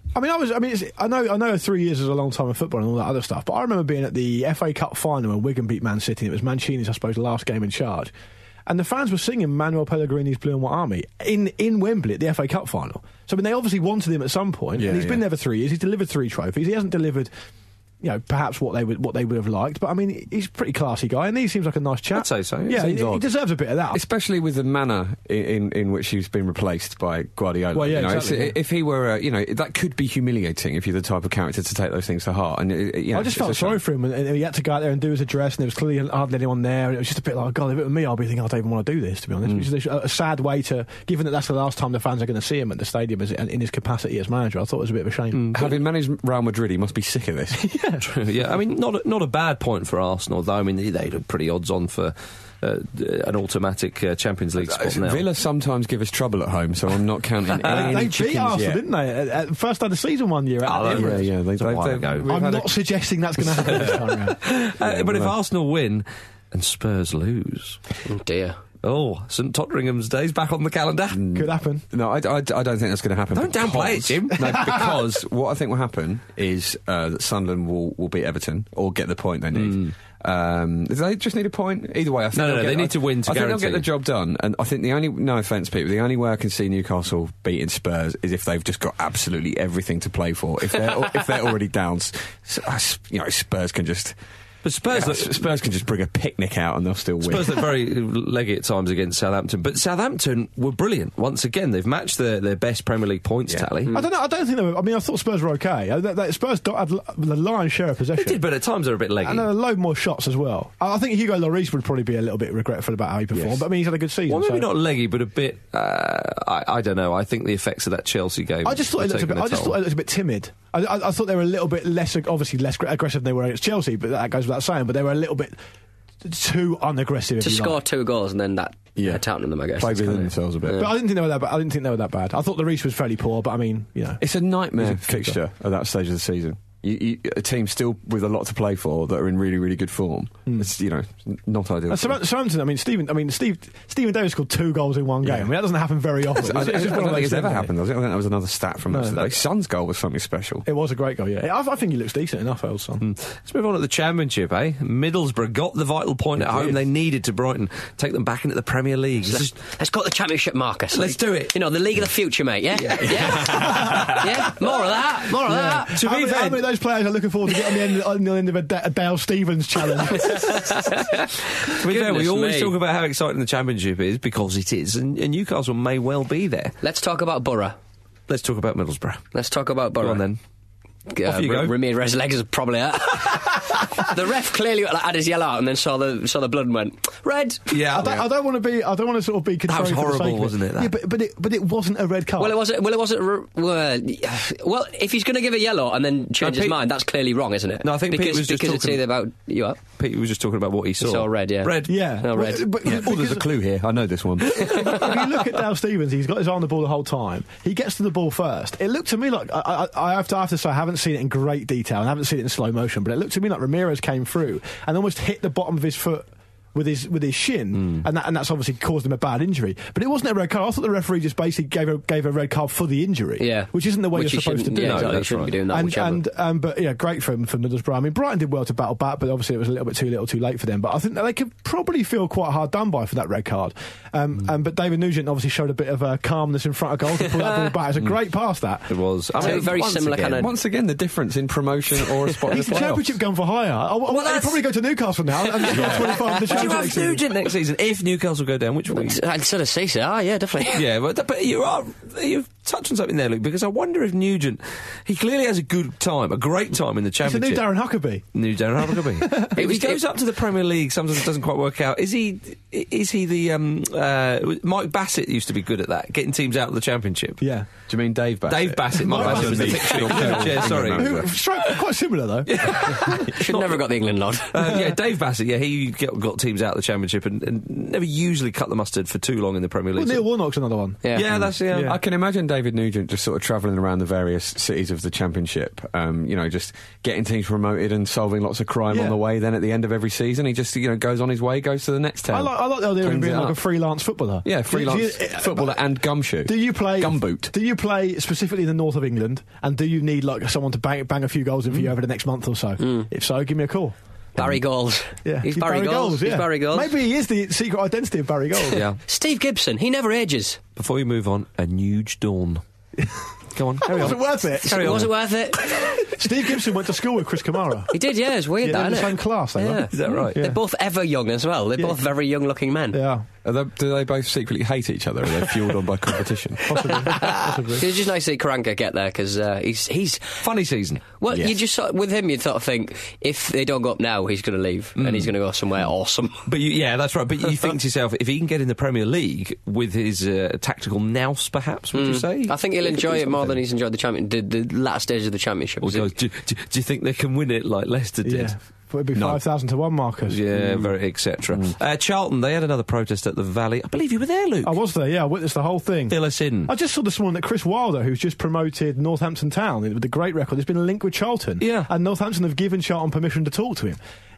S8: I know 3 years is a long time in football and all that other stuff, but I remember being at the FA Cup final when Wigan beat Man City. And it was Mancini's, I suppose, last game in charge. And the fans were singing Manuel Pellegrini's Blue and White Army in Wembley at the FA Cup final. So, I mean, they obviously wanted him at some point, and he's been there for 3 years. He's delivered 3 trophies. He hasn't delivered, perhaps what they would have liked. But, I mean, he's a pretty classy guy, and he seems like a nice chap.
S9: I'd say so.
S8: Yeah, he deserves a bit of that.
S11: Especially with the manner in which he's been replaced by Guardiola.
S8: Well, exactly.
S11: If he were, that could be humiliating if you're the type of character to take those things to heart. And
S8: I just felt sorry for him, and he had to go out there and do his address, and there was clearly hardly anyone there, and it was just a bit like, God, if it were me, I'd be thinking, I don't even want to do this, to be honest. Which is a sad way to, given that that's the last time the fans are going to see him at the stadium in his capacity as manager. I thought it was a bit of a shame.
S11: Having managed Real Madrid, he must be sick of this.
S9: Yeah, I mean, not a bad point for Arsenal, though. I mean, they look pretty odds on for an automatic Champions League spot now.
S11: Villa sometimes give us trouble at home, so I'm not counting any
S8: chickens. They beat Arsenal, didn't they? First time of the season one year. I'm not suggesting that's going to happen this time around.
S9: But if Arsenal win and Spurs lose...
S10: Oh, dear.
S9: Oh, St Totteringham's Day's back on the calendar.
S8: Could happen.
S11: No, I don't think that's going to happen.
S9: Don't downplay it, Jim.
S11: No, because what I think will happen is that Sunderland will beat Everton or get the point they need. They just need a point. Either way, I think
S9: they need to win to guarantee.
S11: I think they'll get the job done. And I think no offence, people, the only way I can see Newcastle beating Spurs is if they've just got absolutely everything to play for. If they're already down, Spurs can just...
S9: But
S11: Spurs can just bring a picnic out and they'll still win.
S9: Spurs look very leggy at times against Southampton, but Southampton were brilliant once again. They've matched their best Premier League points tally.
S8: I don't know. I don't think they were. I mean, I thought Spurs were okay. Spurs had the lion's share of possession.
S9: They did, but at times they're a bit leggy.
S8: And a load more shots as well. I think Hugo Lloris would probably be a little bit regretful about how he performed. But I mean, he's had a good season.
S9: Well, maybe not leggy, but a bit. I don't know. I think the effects of that Chelsea game.
S8: I just thought it looked a bit timid. I thought they were a little bit less aggressive than they were against Chelsea, but that goes without saying. But they were a little bit too unaggressive.
S10: To score 2 goals and then that touting them, I guess.
S11: Play within themselves a bit.
S8: But I didn't think they were that bad. I thought the Reece was fairly poor, but I mean,
S11: it's a nightmare fixture at that stage of the season. A team still with a lot to play for that are in really, really good form. It's not ideal.
S8: Southampton. I mean, Stephen Davis scored 2 goals in one game. I mean, that doesn't happen very often.
S11: I don't think it's ever happened, does it? I think that was another stat from yesterday. Son's goal was something special.
S8: It was a great goal. Yeah, I think he looks decent enough, old Son.
S9: Let's move on to the Championship. Middlesbrough got the vital point at home. They needed to Brighton take them back into the Premier League.
S10: Let's got the Championship, Marcus.
S9: Let's do it.
S10: The League of the Future, mate. Yeah. More of that.
S8: To be fair, how many of those players are looking forward to getting on the end of a Dale Stevens challenge?
S9: To be fair, we always talk about how exciting the Championship is because it is, and Newcastle may well be there.
S10: Let's talk about Borough.
S9: Let's talk about Middlesbrough.
S10: Let's talk about Borough.
S9: Go on then.
S10: Off you go. Ramir Rezleg's is probably out. The ref clearly had his yellow out and then saw the blood and went red.
S9: Yeah,
S8: I don't want to sort of be contrary.
S9: That was horrible,
S8: wasn't
S9: it?
S8: Yeah, but it wasn't a red card.
S10: Well, it wasn't. Well, if he's going to give a yellow and then change his mind, that's clearly wrong, isn't it?
S9: No, I think Pete was just
S10: because it's either about you up.
S9: Pete was just talking about what he saw.
S10: He saw red, yeah.
S9: Red,
S8: yeah,
S10: no, red.
S8: But
S11: there's a clue here. I know this one.
S8: If you look at Dale Stephens, he's got his eye on the ball the whole time. He gets to the ball first. It looked to me like I have to say I haven't seen it in great detail and I haven't seen it in slow motion, but it looked to me like Ramirez came through and almost hit the bottom of his foot with his shin, and that's obviously caused him a bad injury. But it wasn't a red card. I thought the referee just basically gave a red card for the injury, which isn't the way you're supposed to do.
S10: Yeah, exactly. Shouldn't be doing that.
S8: But yeah, great for Middlesbrough. I mean, Brighton did well to battle back, but obviously it was a little bit too little, too late for them. But I think that they could probably feel quite hard done by for that red card. But David Nugent obviously showed a bit of calmness in front of goal to pull that ball back. It was a great pass. That
S9: it was.
S10: I mean, very similar kind of.
S11: Once again, the difference in promotion or a spot.
S8: He's the Championship gone for hire. I'll probably go to Newcastle now and get 25 the Championship.
S9: Next season, if Newcastle go down, which way?
S10: I'd sort of say so. Yeah, definitely.
S9: Yeah, but you've touched on something there, Luke, because I wonder if Nugent, he clearly has a great time in the Championship.
S8: It's a new Darren Huckabee.
S9: If he goes up to the Premier League, sometimes it doesn't quite work out. Is he the Mike Bassett used to be good at that, getting teams out of the Championship?
S8: Yeah.
S11: Do you mean Dave Bassett?
S9: Dave Bassett. Mike Bassett was the fictional coach. Yeah, sorry.
S8: Quite similar though.
S10: Should never got the England nod.
S9: Yeah, Dave Bassett. Yeah, he got teams out of the Championship and never usually cut the mustard for too long in the Premier League.
S8: Well, Neil Warnock's another one.
S9: Yeah, that's
S11: I can imagine David Nugent just sort of travelling around the various cities of the Championship, just getting teams promoted and solving lots of crime on the way. Then at the end of every season, he just goes on his way, goes to the next town.
S8: I like the idea of being like a freelance footballer.
S11: Yeah, freelance footballer and gumshoe.
S8: Do you play
S11: gumboot?
S8: Do you play specifically in the north of England? And do you need like someone to bang a few goals in for you over the next month or so? If so, give me a call.
S10: Barry Goals.
S8: Yeah,
S10: he's Barry Goals.
S8: Yeah.
S10: He's Barry Goals.
S8: Maybe he is the secret identity of Barry Goals.
S9: Yeah.
S10: Steve Gibson. He never ages.
S9: Before you move on, a Nuge Dawn. Go on, carry on.
S8: Was it worth it?
S10: Was it worth it?
S8: Steve Gibson went to school with Chris Kamara.
S10: He did, yeah. It's weird, that,
S8: in the
S10: isn't
S8: same class, they were.
S9: Is that right?
S10: They're both ever young as well. They're both very young-looking men.
S8: Yeah.
S11: Do they both secretly hate each other? Or are they fueled on by competition?
S8: Possibly.
S10: It's just nice to see Karanka get there because he's
S9: funny season.
S10: Well, you just with him, you'd sort of think if they don't go up now, he's going to leave and he's going to go somewhere awesome.
S9: But that's right. But you think to yourself, if he can get in the Premier League with his tactical nous, perhaps, would you say?
S10: I think he'll enjoy it more than he's enjoyed the last stage of the Championship.
S9: Do you think they can win it like Leicester did?
S8: Yeah. It'd be 5,000 to 1, Marcus.
S9: Yeah, very etc. Charlton, they had another protest at the Valley. I believe you were there, Luke.
S8: I was there, yeah. I witnessed the whole thing.
S9: Fill us in.
S8: I just saw this morning that Chris Wilder, who's just promoted Northampton Town with a great record, has been linked with Charlton.
S9: Yeah.
S8: And Northampton have given Charlton permission to talk to him.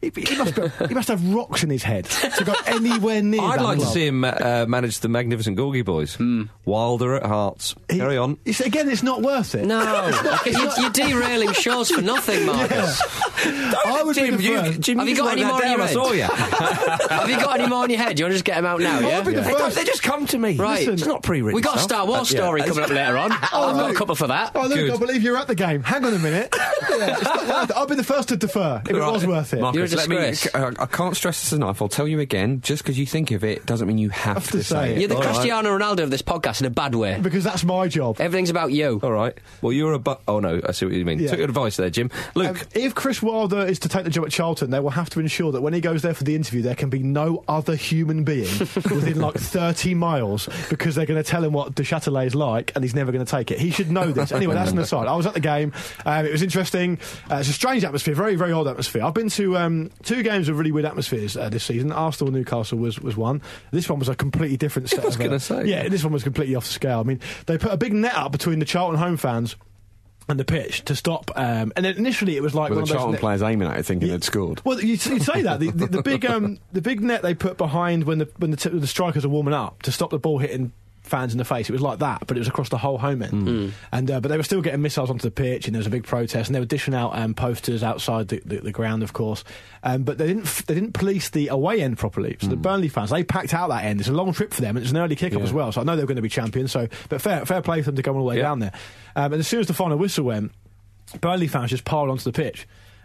S8: He must have rocks in his head to go anywhere near
S9: I'd
S8: that
S9: like
S8: club.
S9: to see him manage the magnificent Gorgie boys. Wilder at Hearts. Carry on.
S8: Again, it's not worth it.
S10: No. You're derailing shows for nothing, Marcus.
S8: I would
S9: Jim,
S10: Jim, have you got any more in your head?
S9: I saw you.
S10: Have you got any more in your head? Do you want to just get them out now, yeah?
S9: They just come to me.
S10: Right.
S9: Listen, it's not pre-written.
S10: We got a Star Wars story coming up later on. I've got a couple for that.
S8: Oh, Luke, I believe you're at the game. Hang on a minute. It's not worth it. I'll be the first to defer if it was worth it.
S11: Marcus,
S10: You're a disgrace.
S11: I can't stress this enough. I'll tell you again. Just because you think of it doesn't mean you have to say it.
S10: You're the Cristiano Ronaldo of this podcast in a bad way.
S8: Because that's my job.
S10: Everything's about you.
S9: All right. Well, you're oh no, I see what you mean.
S8: Yeah.
S9: Took your advice there, Jim. Luke.
S8: If Chris Wilder is to take the job at Charlton, they will have to ensure that when he goes there for the interview, there can be no other human being within like 30 miles because they're going to tell him what Du Châtelet is like and he's never going to take it. He should know this. Anyway, that's an aside. I was at the game. It was interesting. It's a strange atmosphere, very, very odd atmosphere. I've been to 2 games of really weird atmospheres this season. Arsenal Newcastle was one. This one was a completely different set.
S9: I was going to say.
S8: Yeah, this one was completely off the scale. I mean, they put a big net up between the Charlton home fans and the pitch to stop. And then initially it was like
S11: one of the Charlton players aiming at it, thinking they'd scored.
S8: Well, you'd say that the big net they put behind when the strikers are warming up to stop the ball hitting fans in the face. It was like that, but it was across the whole home end. And but they were still getting missiles onto the pitch, and there was a big protest, and they were dishing out posters outside the ground, of course. But they didn't police the away end properly. So the Burnley fans, they packed out that end. It's a long trip for them, and it's an early kick-off as well. So I know they were going to be champions. But fair play for them to go all the way down there. And as soon as the final whistle went, Burnley fans just piled onto the pitch.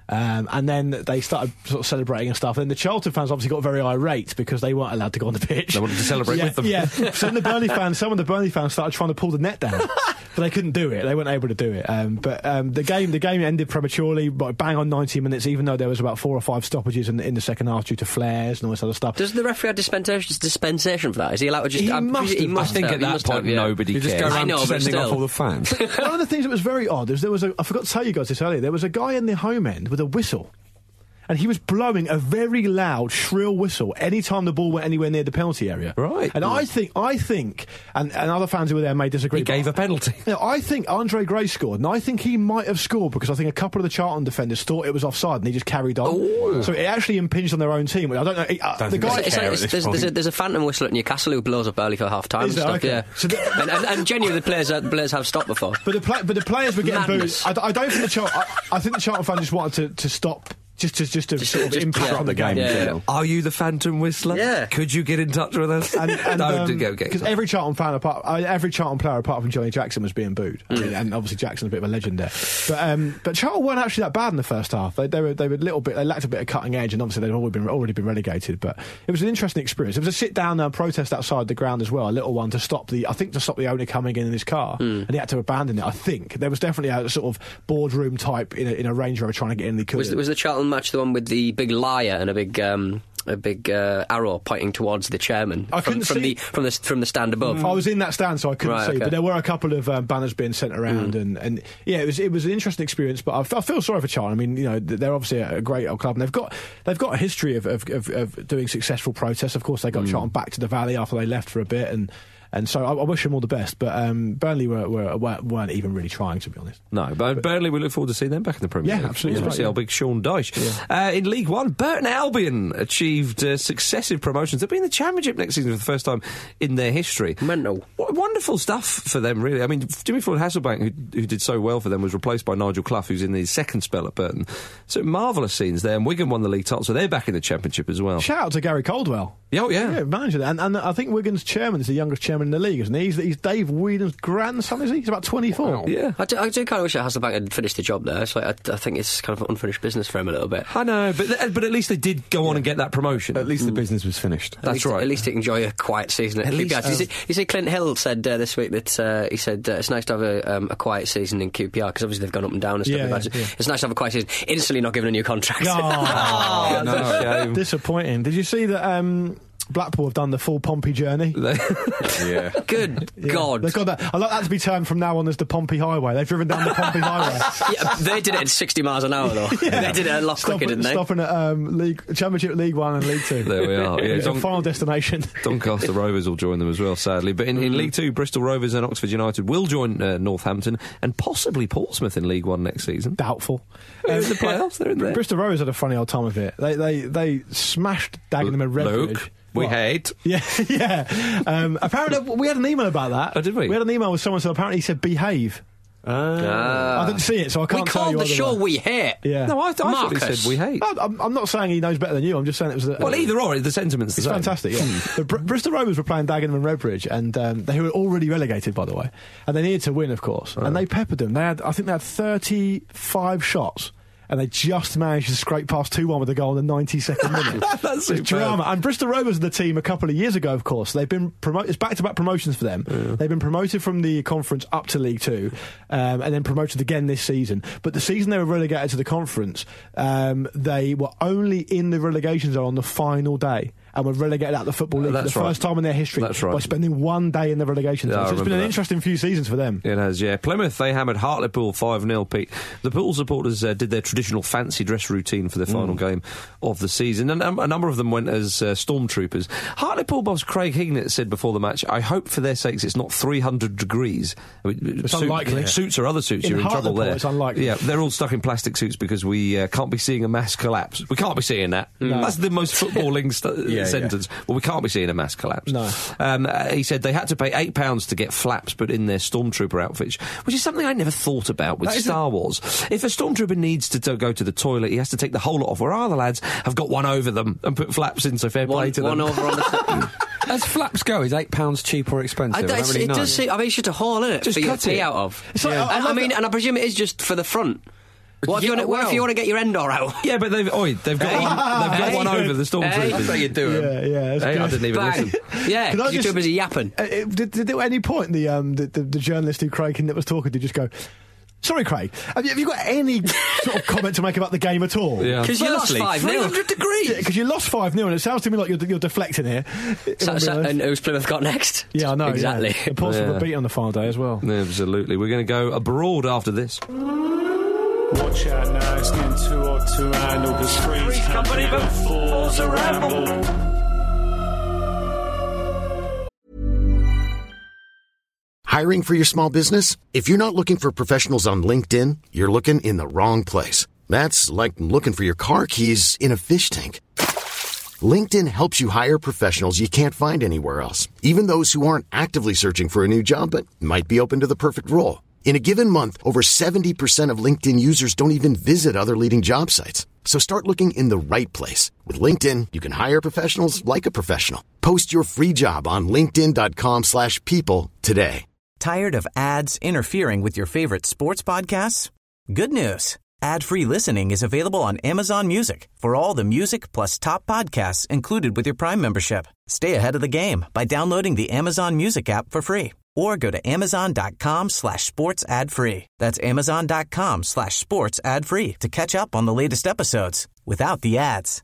S8: And then they started sort of celebrating and stuff. And the Charlton fans obviously got very irate because they weren't allowed to go on the pitch.
S9: They wanted to celebrate with them.
S8: Yeah. So some of the Burnley fans started trying to pull the net down, but they couldn't do it. They weren't able to do it. But the game ended prematurely, but bang on 90 minutes, even though there was about 4 or 5 stoppages in the second half due to flares and all this other stuff.
S10: Does the referee have dispensation for that? Is he allowed to just...
S8: He
S9: must think at that point nobody cares.
S11: Just go around sending off all the fans.
S8: One of the things that was very odd is I forgot to tell you guys this earlier, there was a guy in the home end with a whistle. And he was blowing a very loud, shrill whistle any time the ball went anywhere near the penalty area.
S9: Right.
S8: And I think, and other fans who were there may disagree.
S9: He gave a penalty.
S8: I think Andre Gray scored, and I think he might have scored because I think a couple of the Charlton defenders thought it was offside, and he just carried on.
S9: Ooh.
S8: So it actually impinged on their own team. I don't know. The guy.
S10: There's a phantom whistle at Newcastle who blows up early for half time and stuff.
S8: Okay.
S10: Yeah. So and genuinely, the players have stopped before.
S8: But the players were getting booed. I don't think I think the Charlton fans just wanted to stop. Just to sort of impact on the game.
S9: Yeah. Are you the phantom whistler?
S10: Yeah.
S9: Could you get in touch with us?
S8: Because every Charlton fan, every Charlton player apart from Johnny Jackson was being booed. I mean, and obviously Jackson's a bit of a legend there. But Charlton weren't actually that bad in the first half. They were a little bit. They lacked a bit of cutting edge, and obviously they'd already been relegated. But it was an interesting experience. It was a sit down protest outside the ground as well. A little one to stop the owner coming in his car, and he had to abandon it. I think there was definitely a sort of boardroom type in a Range Rover trying to get in. Was
S10: the Charlton match the one with the big lyre and a big arrow pointing towards the chairman?
S8: I couldn't see
S10: from the stand above.
S8: I was in that stand, so I couldn't see. Okay. But there were a couple of banners being sent around, and yeah, it was an interesting experience. But I feel sorry for Charlton. I mean, they're obviously a great old club, and they've got a history of doing successful protests. Of course, they got Charlton back to the Valley after they left for a bit, and so I wish them all the best. But Burnley weren't even really trying, to be honest.
S9: No, but Burnley, we look forward to seeing them back in the Premier League.
S8: Yeah, absolutely.
S9: Especially our big Sean Dyche. Yeah. In League One, Burton Albion achieved successive promotions. They'll be in the Championship next season for the first time in their history.
S10: Mental.
S9: Wonderful stuff for them, really. I mean, Jimmy Floyd Hasselbank, who did so well for them, was replaced by Nigel Clough, who's in his second spell at Burton. So marvellous scenes there. And Wigan won the league title, so they're back in the Championship as well.
S8: Shout out to Gary Caldwell.
S9: Oh, yeah.
S8: Manager. And I think Wigan's chairman is the youngest chairman in the league, isn't he? He's Dave Whedon's grandson, is he? He's about 24.
S9: Wow. Yeah.
S10: I do kind of wish that Hasselbank had finished the job there. It's like, I think it's kind of unfinished business for him a little bit.
S9: I know, but at least they did go on and get that promotion.
S11: At least the business was finished.
S9: That's right.
S10: At least he can enjoy a quiet season at QPR. You see, Clint Hill said this week that he said it's nice to have a quiet season in QPR because obviously they've gone up and down and stuff. Yeah. It's nice to have a quiet season. Instantly not given a new contract.
S8: Oh, no. Disappointing. Did you see that? Blackpool have done the full Pompey journey.
S11: Yeah.
S10: Good God.
S8: They've got that. I'd like that to be termed from now on as the Pompey Highway. They've driven down the Pompey Highway.
S10: Yeah, they did it at 60 miles an hour, though. Yeah. They did it a lot quicker, didn't they?
S8: Stopping at Championship League 1 and League 2.
S9: There we are. Yeah,
S8: it's a final destination.
S9: Doncaster Rovers will join them as well, sadly. But in League 2, Bristol Rovers and Oxford United will join Northampton and possibly Portsmouth in League 1 next season.
S8: Doubtful.
S9: In the playoffs, they're in there.
S8: Bristol Rovers had a funny old time of it. They smashed Dagenham and Redbridge.
S9: Luke. We hate.
S8: Yeah. Apparently, we had an email about that.
S9: Oh, did we?
S8: We had an email with someone, so apparently he said behave. I didn't see it, so I can't tell you.
S10: We called the show We Hate.
S8: Yeah.
S9: No, I thought he said We Hate.
S8: I'm not saying he knows better than you. I'm just saying it was.
S9: Well, either or, the sentiment's the same.
S8: It's fantastic. Yeah. Bristol Rovers were playing Dagenham and Redbridge, and they were already relegated, by the way, and they needed to win, of course. And they peppered them. I think they had 35 shots. And they just managed to scrape past 2-1 with a goal in the 92nd minute.
S9: That's
S8: drama. And Bristol Rovers are the team a couple of years ago, of course. They've been promoted. It's back-to-back promotions for them. Yeah. They've been promoted from the conference up to League 2, and then promoted again this season. But the season they were relegated to the conference, they were only in the relegation zone on the final day. And were relegated out of the Football League for the first time in their history by spending one day in the relegation zone. So it's been an interesting few seasons for them.
S9: It has, yeah. Plymouth, they hammered Hartlepool 5-0, Pete. The Pool supporters did their traditional fancy dress routine for the final game of the season, and a number of them went as stormtroopers. Hartlepool boss Craig Hignett said before the match, I hope for their sakes it's not 300 degrees. I mean,
S8: it's unlikely.
S9: Suits or other suits, you're in trouble there.
S8: It's unlikely.
S9: Yeah, they're all stuck in plastic suits because we can't be seeing a mass collapse. We can't be seeing that. No. That's the most footballing sentence. Yeah. Well, we can't be seeing a mass collapse.
S8: No.
S9: He said they had to pay £8 to get flaps put in their stormtrooper outfits, which is something I never thought about with Star Wars. If a stormtrooper needs to go to the toilet, he has to take the whole lot off, where our other lads have got one over them and put flaps in, so fair play to them.
S10: One over on the...
S11: As flaps go, is £8 cheap or expensive?
S10: It does seem... I mean, it's just a hole, isn't it?
S11: Just
S10: for
S11: cut
S10: your
S11: it
S10: pee out of.
S11: Like,
S10: I mean, and I presume it is just for the front. What if you want to get your Endor out?
S9: Yeah, but they've got one over the Stormtroopers.
S11: That's how you do it.
S8: Yeah.
S9: I didn't even listen.
S10: Yeah, you're too busy yapping.
S8: Did at any point the journalist who Craig Hinnett was talking to just go, "Sorry, Craig, have you got any sort of comment to make about the game at all?"
S9: Yeah.
S10: Because you lost 5-0.
S9: 300 degrees.
S8: Yeah, because you lost 5-0, and it sounds to me like you're deflecting here.
S10: And who's Plymouth got next?
S8: Yeah, I know.
S10: Exactly.
S8: Yeah. Possible beat on the final day as well.
S9: Absolutely. We're going to go abroad after this.
S13: Watch out now, it's getting too hot to handle. The Three's Company, but four's a ramble.
S2: Hiring for your small business? If you're not looking for professionals on LinkedIn, you're looking in the wrong place. That's like looking for your car keys in a fish tank. LinkedIn helps you hire professionals you can't find anywhere else, even those who aren't actively searching for a new job but might be open to the perfect role. In a given month, over 70% of LinkedIn users don't even visit other leading job sites. So start looking in the right place. With LinkedIn, you can hire professionals like a professional. Post your free job on linkedin.com/people today.
S7: Tired of ads interfering with your favorite sports podcasts? Good news. Ad-free listening is available on Amazon Music for all the music plus top podcasts included with your Prime membership. Stay ahead of the game by downloading the Amazon Music app for free or go to amazon.com/sports ad free. That's amazon.com/sports ad free to catch up on the latest episodes without the ads.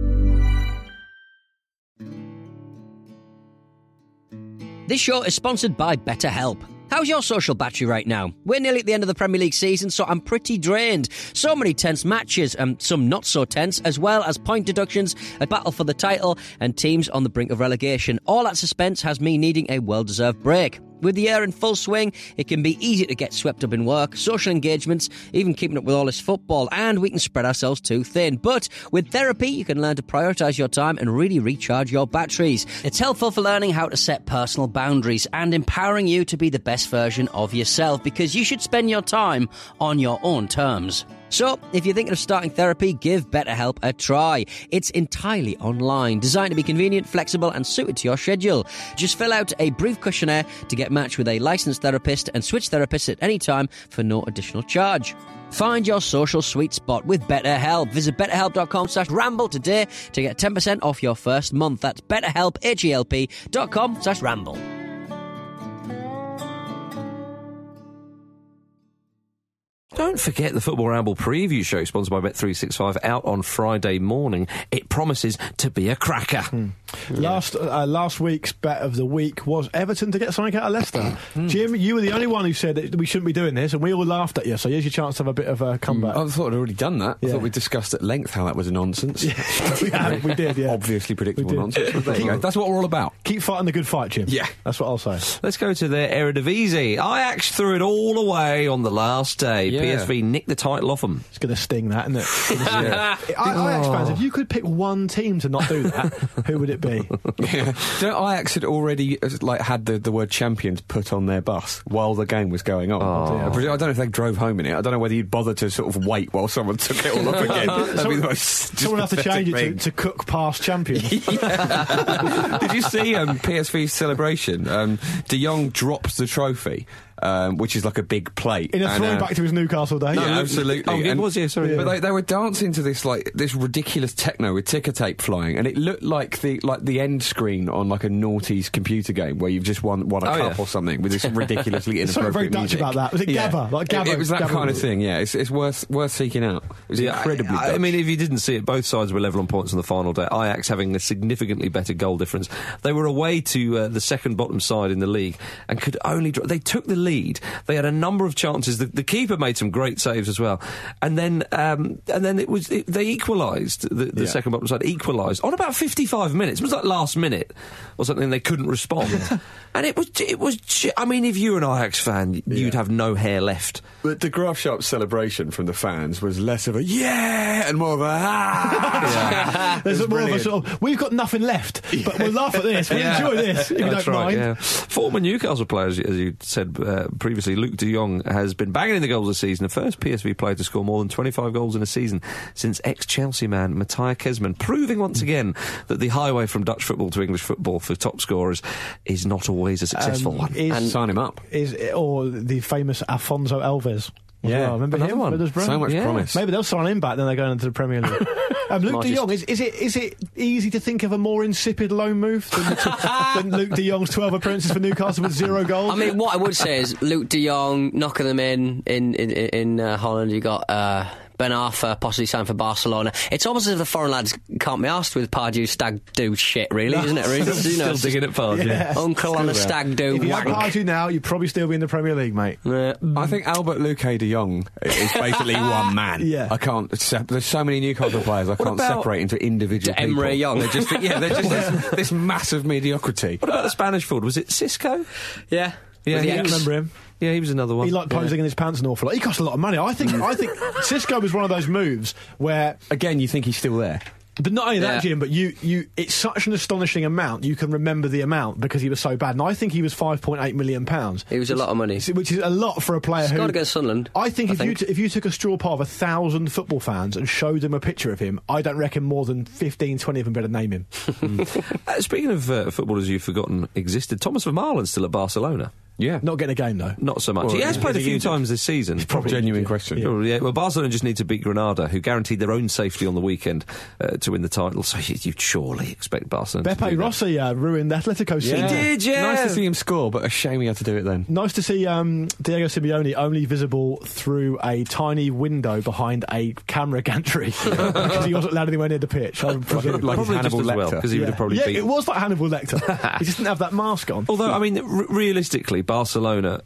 S10: This show is sponsored by BetterHelp. How's your social battery right now? We're nearly at the end of the Premier League season, so I'm pretty drained. So many tense matches, and some not so tense, as well as point deductions, a battle for the title, and teams on the brink of relegation. All that suspense has me needing a well-deserved break. With the year in full swing, it can be easy to get swept up in work, social engagements, even keeping up with all this football, and we can spread ourselves too thin. But with therapy, you can learn to prioritise your time and really recharge your batteries. It's helpful for learning how to set personal boundaries and empowering you to be the best version of yourself, because you should spend your time on your own terms. So, if you're thinking of starting therapy, give BetterHelp a try. It's entirely online, designed to be convenient, flexible, and suited to your schedule. Just fill out a brief questionnaire to get matched with a licensed therapist and switch therapists at any time for no additional charge. Find your social sweet spot with BetterHelp. Visit betterhelp.com/ramble today to get 10% off your first month. That's betterhelp, HELP.com/ramble.
S9: Don't forget the Football Ramble preview show, sponsored by Bet365, out on Friday morning. It promises to be a cracker.
S8: Last week's bet of the week was Everton to get something out of Leicester. Jim, you were the only one who said that we shouldn't be doing this, and we all laughed at you, so here's your chance to have a bit of a comeback.
S11: I thought I'd already done that. I thought we discussed at length how that was a nonsense.
S8: we did, yeah.
S11: Obviously predictable nonsense. There you go. That's what we're all about.
S8: Keep fighting the good fight, Jim.
S11: Yeah.
S8: That's what I'll say.
S9: Let's go to their Eredivisie. Ajax threw it all away on the last day. Yeah. PSV nicked the title off them.
S8: It's going to sting that, isn't it? Ajax fans, if you could pick one team to not do that, who would it be?
S11: Yeah. Do you know, Ajax had already had the word champions put on their bus while the game was going on. I don't know if they drove home in it. I don't know whether you'd bother to sort of wait while someone took it all up again.
S8: Someone has to change it to cook past champions.
S11: Did you see PSV's celebration? De Jong drops the trophy. Which is like a big plate.
S8: In a throwback to his Newcastle days.
S11: Yeah, absolutely.
S9: Oh, it was, yeah, sorry.
S11: Yeah. But they were dancing to this this ridiculous techno with ticker tape flying, and it looked like the end screen on like a naughties computer game where you've just won a cup or something with this ridiculously inappropriate
S8: very Dutch
S11: music.
S8: about that. Was it Gabba? Like Gabba?
S11: It was that kind of thing, yeah. It's worth seeking out. It was incredibly Dutch.
S9: I mean, if you didn't see it, both sides were level on points on the final day. Ajax having a significantly better goal difference. They were away to the second bottom side in the league and could only they took the lead. They had a number of chances. The keeper made some great saves as well, and then they equalised. The second bottom side equalised on about 55 minutes. It was like last minute or something. They couldn't respond, and it was. I mean, if you're an Ajax fan, you'd have no hair left.
S11: But the Graafschap celebration from the fans was less of a yeah and more of a ah.
S8: There's more of a sort of we've got nothing left, but we'll laugh at this. We'll enjoy this. If you don't mind.
S9: Yeah. Former Newcastle player, as you said previously, Luke de Jong has been banging in the goals this season. The first PSV player to score more than 25 goals in a season since ex-Chelsea man Matthijs Kesman, proving once again that the highway from Dutch football to English football for top scorers is not always a successful one.
S11: And sign him up.
S8: Or the famous Afonso Alves. Well. Remember
S9: another
S8: him?
S9: one.
S11: So much promise.
S8: Maybe they'll sign him back, then they're going into the Premier League. Luke de Jong, is it easy to think of a more insipid loan move than Luke de Jong's 12 appearances for Newcastle with 0 goals?
S10: I mean, what I would say is Luke de Jong knocking them in Holland. You got Ben Arfa possibly signed for Barcelona. It's almost as if the foreign lads can't be asked with Pardew's stag do shit, really, isn't it? Really?
S9: Still digging at Pardew.
S8: Yeah.
S10: Uncle on a stag do.
S8: If you
S10: wank.
S8: had Pardew now, you'd probably still be in the Premier League, mate.
S11: I think Albert Luque de Jong is basically one man.
S8: Yeah.
S11: I can't. There's so many Newcastle players. I can't separate into individual people.
S10: Emre Young.
S11: They're just this massive mediocrity.
S9: What about the Spanish forward? Was it Cisco?
S10: Yeah.
S9: Yeah,
S8: I remember him.
S9: Yeah, he was another one.
S8: He liked posing in his pants an awful lot. He cost a lot of money. I think Cisco was one of those moves where,
S11: again, you think he's still there.
S8: But not only that, Jim, but it's such an astonishing amount, you can remember the amount because he was so bad. And I think he was £5.8 million.
S10: It was a lot of money.
S8: Which is a lot for a player who...
S10: Scored against Sunderland.
S8: I think if you took a straw poll of 1,000 football fans and showed them a picture of him, I don't reckon more than 15, 20 of them better name him.
S9: Speaking of footballers you've forgotten existed, Thomas Vermaelen's still at Barcelona.
S11: Yeah.
S8: Not getting a game, though.
S9: Not so much.
S11: Well,
S9: he has played a few times this season.
S11: It's probably a genuine question.
S9: Yeah. Well, Barcelona just need to beat Granada, who guaranteed their own safety on the weekend to win the title. So you'd surely expect Barcelona
S8: Beppe Rossi ruined Atletico season.
S9: He did, yeah.
S11: Nice to see him score, but a shame he had to do it then.
S8: Nice to see Diego Simeone only visible through a tiny window behind a camera gantry because he wasn't allowed anywhere near the pitch. I presume.
S11: Like
S9: probably
S11: Hannibal
S9: just as well,
S11: Lecter.
S9: because he would have probably beaten.
S8: It was like Hannibal Lecter. He just didn't have that mask on.
S9: Although, I mean, realistically, Barcelona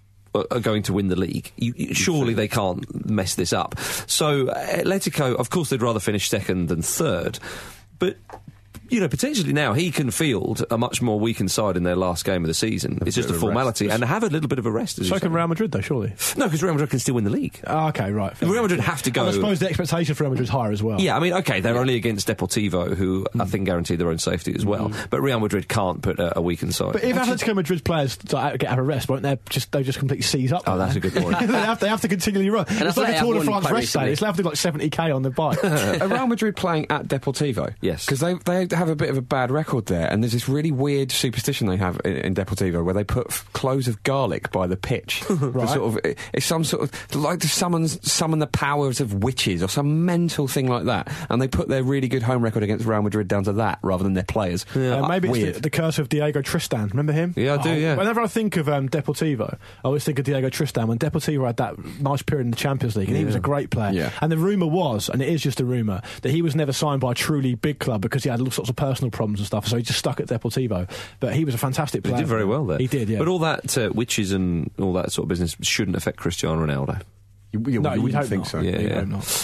S9: are going to win the league. Surely they can't mess this up. So Atletico, of course, they'd rather finish second than third, but potentially now he can field a much more weakened side in their last game of the season. It's just a formality, and have a little bit of a rest.
S8: So can Real Madrid, though, surely?
S9: No, because Real Madrid can still win the league.
S8: Okay, right.
S9: Real Madrid have to go.
S8: I suppose the expectation for Real Madrid is higher as well.
S9: Yeah, I mean, okay, they're only against Deportivo, who I think guarantee their own safety as well. But Real Madrid can't put a weakened side.
S8: But if Atletico Madrid's players have a rest, won't they just completely seize up?
S9: Oh, that's a good point.
S8: they have to continually run.
S10: And
S8: it's like a Tour de France rest day. It's left with like 70k on the bike.
S11: Are Real Madrid playing at Deportivo?
S9: Yes.
S11: Because they have a bit of a bad record there, and there's this really weird superstition they have in Deportivo where they put cloves of garlic by the pitch.
S8: Right.
S11: It's some sort of like to summon the powers of witches or some mental thing like that, and they put their really good home record against Real Madrid down to that rather than their players.
S8: Yeah. Maybe it's the curse of Diego Tristan. Remember him?
S9: Yeah, I do. Yeah.
S8: Whenever I think of Deportivo, I always think of Diego Tristan. When Deportivo had that nice period in the Champions League, and he was a great player.
S11: Yeah.
S8: And the rumour was, and it is just a rumour, that he was never signed by a truly big club because he had all sorts of personal problems and stuff. So he just stuck at Deportivo. But he was a fantastic player.
S9: He did very well there.
S8: He did, yeah.
S9: But all that witches and all that sort of business shouldn't affect Cristiano Ronaldo.
S11: You wouldn't think so.
S9: Yeah.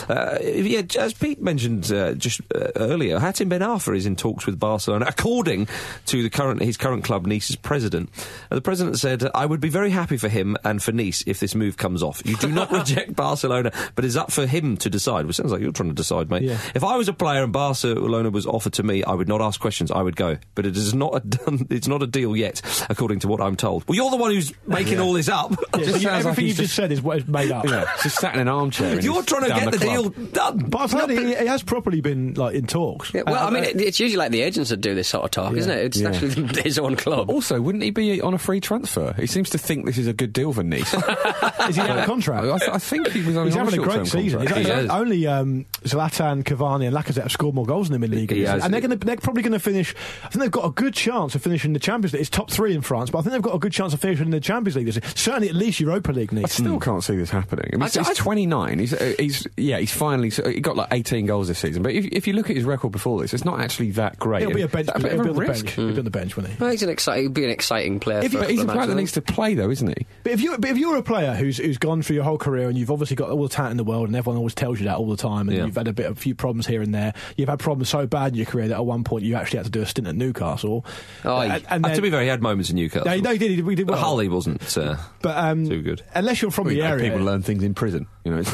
S9: As Pete mentioned just earlier, Hatem Ben Arfa is in talks with Barcelona, according to his current club, Nice's president. The president said, "I would be very happy for him and for Nice if this move comes off. You do not reject Barcelona, but it's up for him to decide." Which sounds like you're trying to decide, mate.
S8: Yeah.
S9: If I was a player and Barcelona was offered to me, I would not ask questions. I would go. But it is not it's not a deal yet, according to what I'm told. Well, you're the one who's making all this up.
S8: Everything you've just said is what is made up.
S11: Yeah. Just sat in an armchair.
S9: You're trying to get the deal done.
S8: But I've heard he has properly been in talks.
S10: Yeah, well, I mean, it's usually like the agents that do this sort of talk, isn't it? It's actually his own club.
S11: Also, wouldn't he be on a free transfer? He seems to think this is a good deal for Nice.
S8: Is he out of contract?
S11: I think he was
S8: He's
S11: on
S8: having a great season. Only Zlatan, Cavani and Lacazette have scored more goals in the mid-league. And they're probably going to finish... I think they've got a good chance of finishing the Champions League. It's top 3 in France, but I think they've got a good chance of finishing in the Champions League this year. Certainly at least Europa League, Nice.
S11: I still can't see this happening. I mean, he's 29. He's finally... he got like 18 goals this season, but if you look at his record before this, it's not actually that great.
S8: He'll be a bench. He'll be on the bench, won't he?
S10: Well, he'll be an exciting player.
S11: But he's a player that needs to play, though, isn't he?
S8: But if you're a player who's gone through your whole career and you've obviously got all the talent in the world and everyone always tells you that all the time, and you've had a few problems here and there, you've had problems so bad in your career that at one point you actually had to do a stint at Newcastle.
S9: To be fair, he had moments in Newcastle.
S8: No, he did. We did well.
S9: Hull, he wasn't too good.
S8: Unless you're from the area,
S11: people learn things in prison. It's not.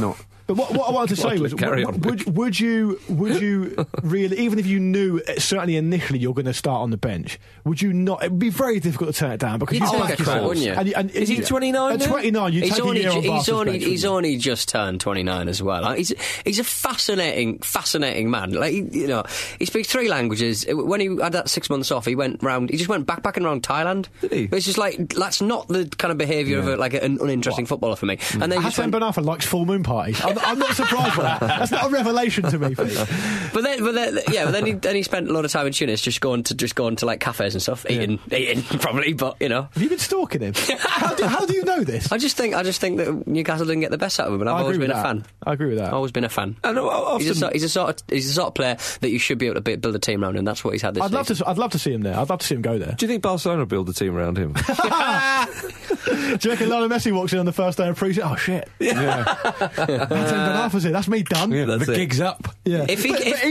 S8: But what I wanted to say was, would you really, even if you knew certainly initially you're going to start on the bench, would you not? It'd be very difficult to turn it down because
S10: you'd take a call, wouldn't you?
S9: And is he 29?
S8: At 29, you take a year on Barca's bench.
S10: He's only just turned 29 as well. He's a fascinating man. Like he speaks 3 languages. When he had that 6 months off, he just went backpacking around Thailand.
S9: Did he?
S10: It's just like that's not the kind of behaviour of an uninteresting footballer for me. And then
S8: Hassan Ben Arfa likes full moon parties. I'm not surprised by that. That's not a revelation to me.
S10: But then he spent a lot of time in Tunis just going to like cafes and stuff, eating probably. But
S8: have you been stalking him? How do you know this?
S10: I just think that Newcastle didn't get the best out of him, and I've always been a fan.
S8: I agree with that.
S10: I've always been a fan.
S9: And
S10: he's the sort of player that you should be able to build a team around, and that's what he's had this season.
S8: I'd love to see him there. I'd love to see him go there.
S9: Do you think Barcelona build a team around him?
S8: Do you reckon Lionel Messi walks in on the first day of pre-season? Oh shit! Yeah. Hassan Ben Arfa's here. That's me done.
S11: Yeah, the gig's up.
S8: Yeah.
S10: If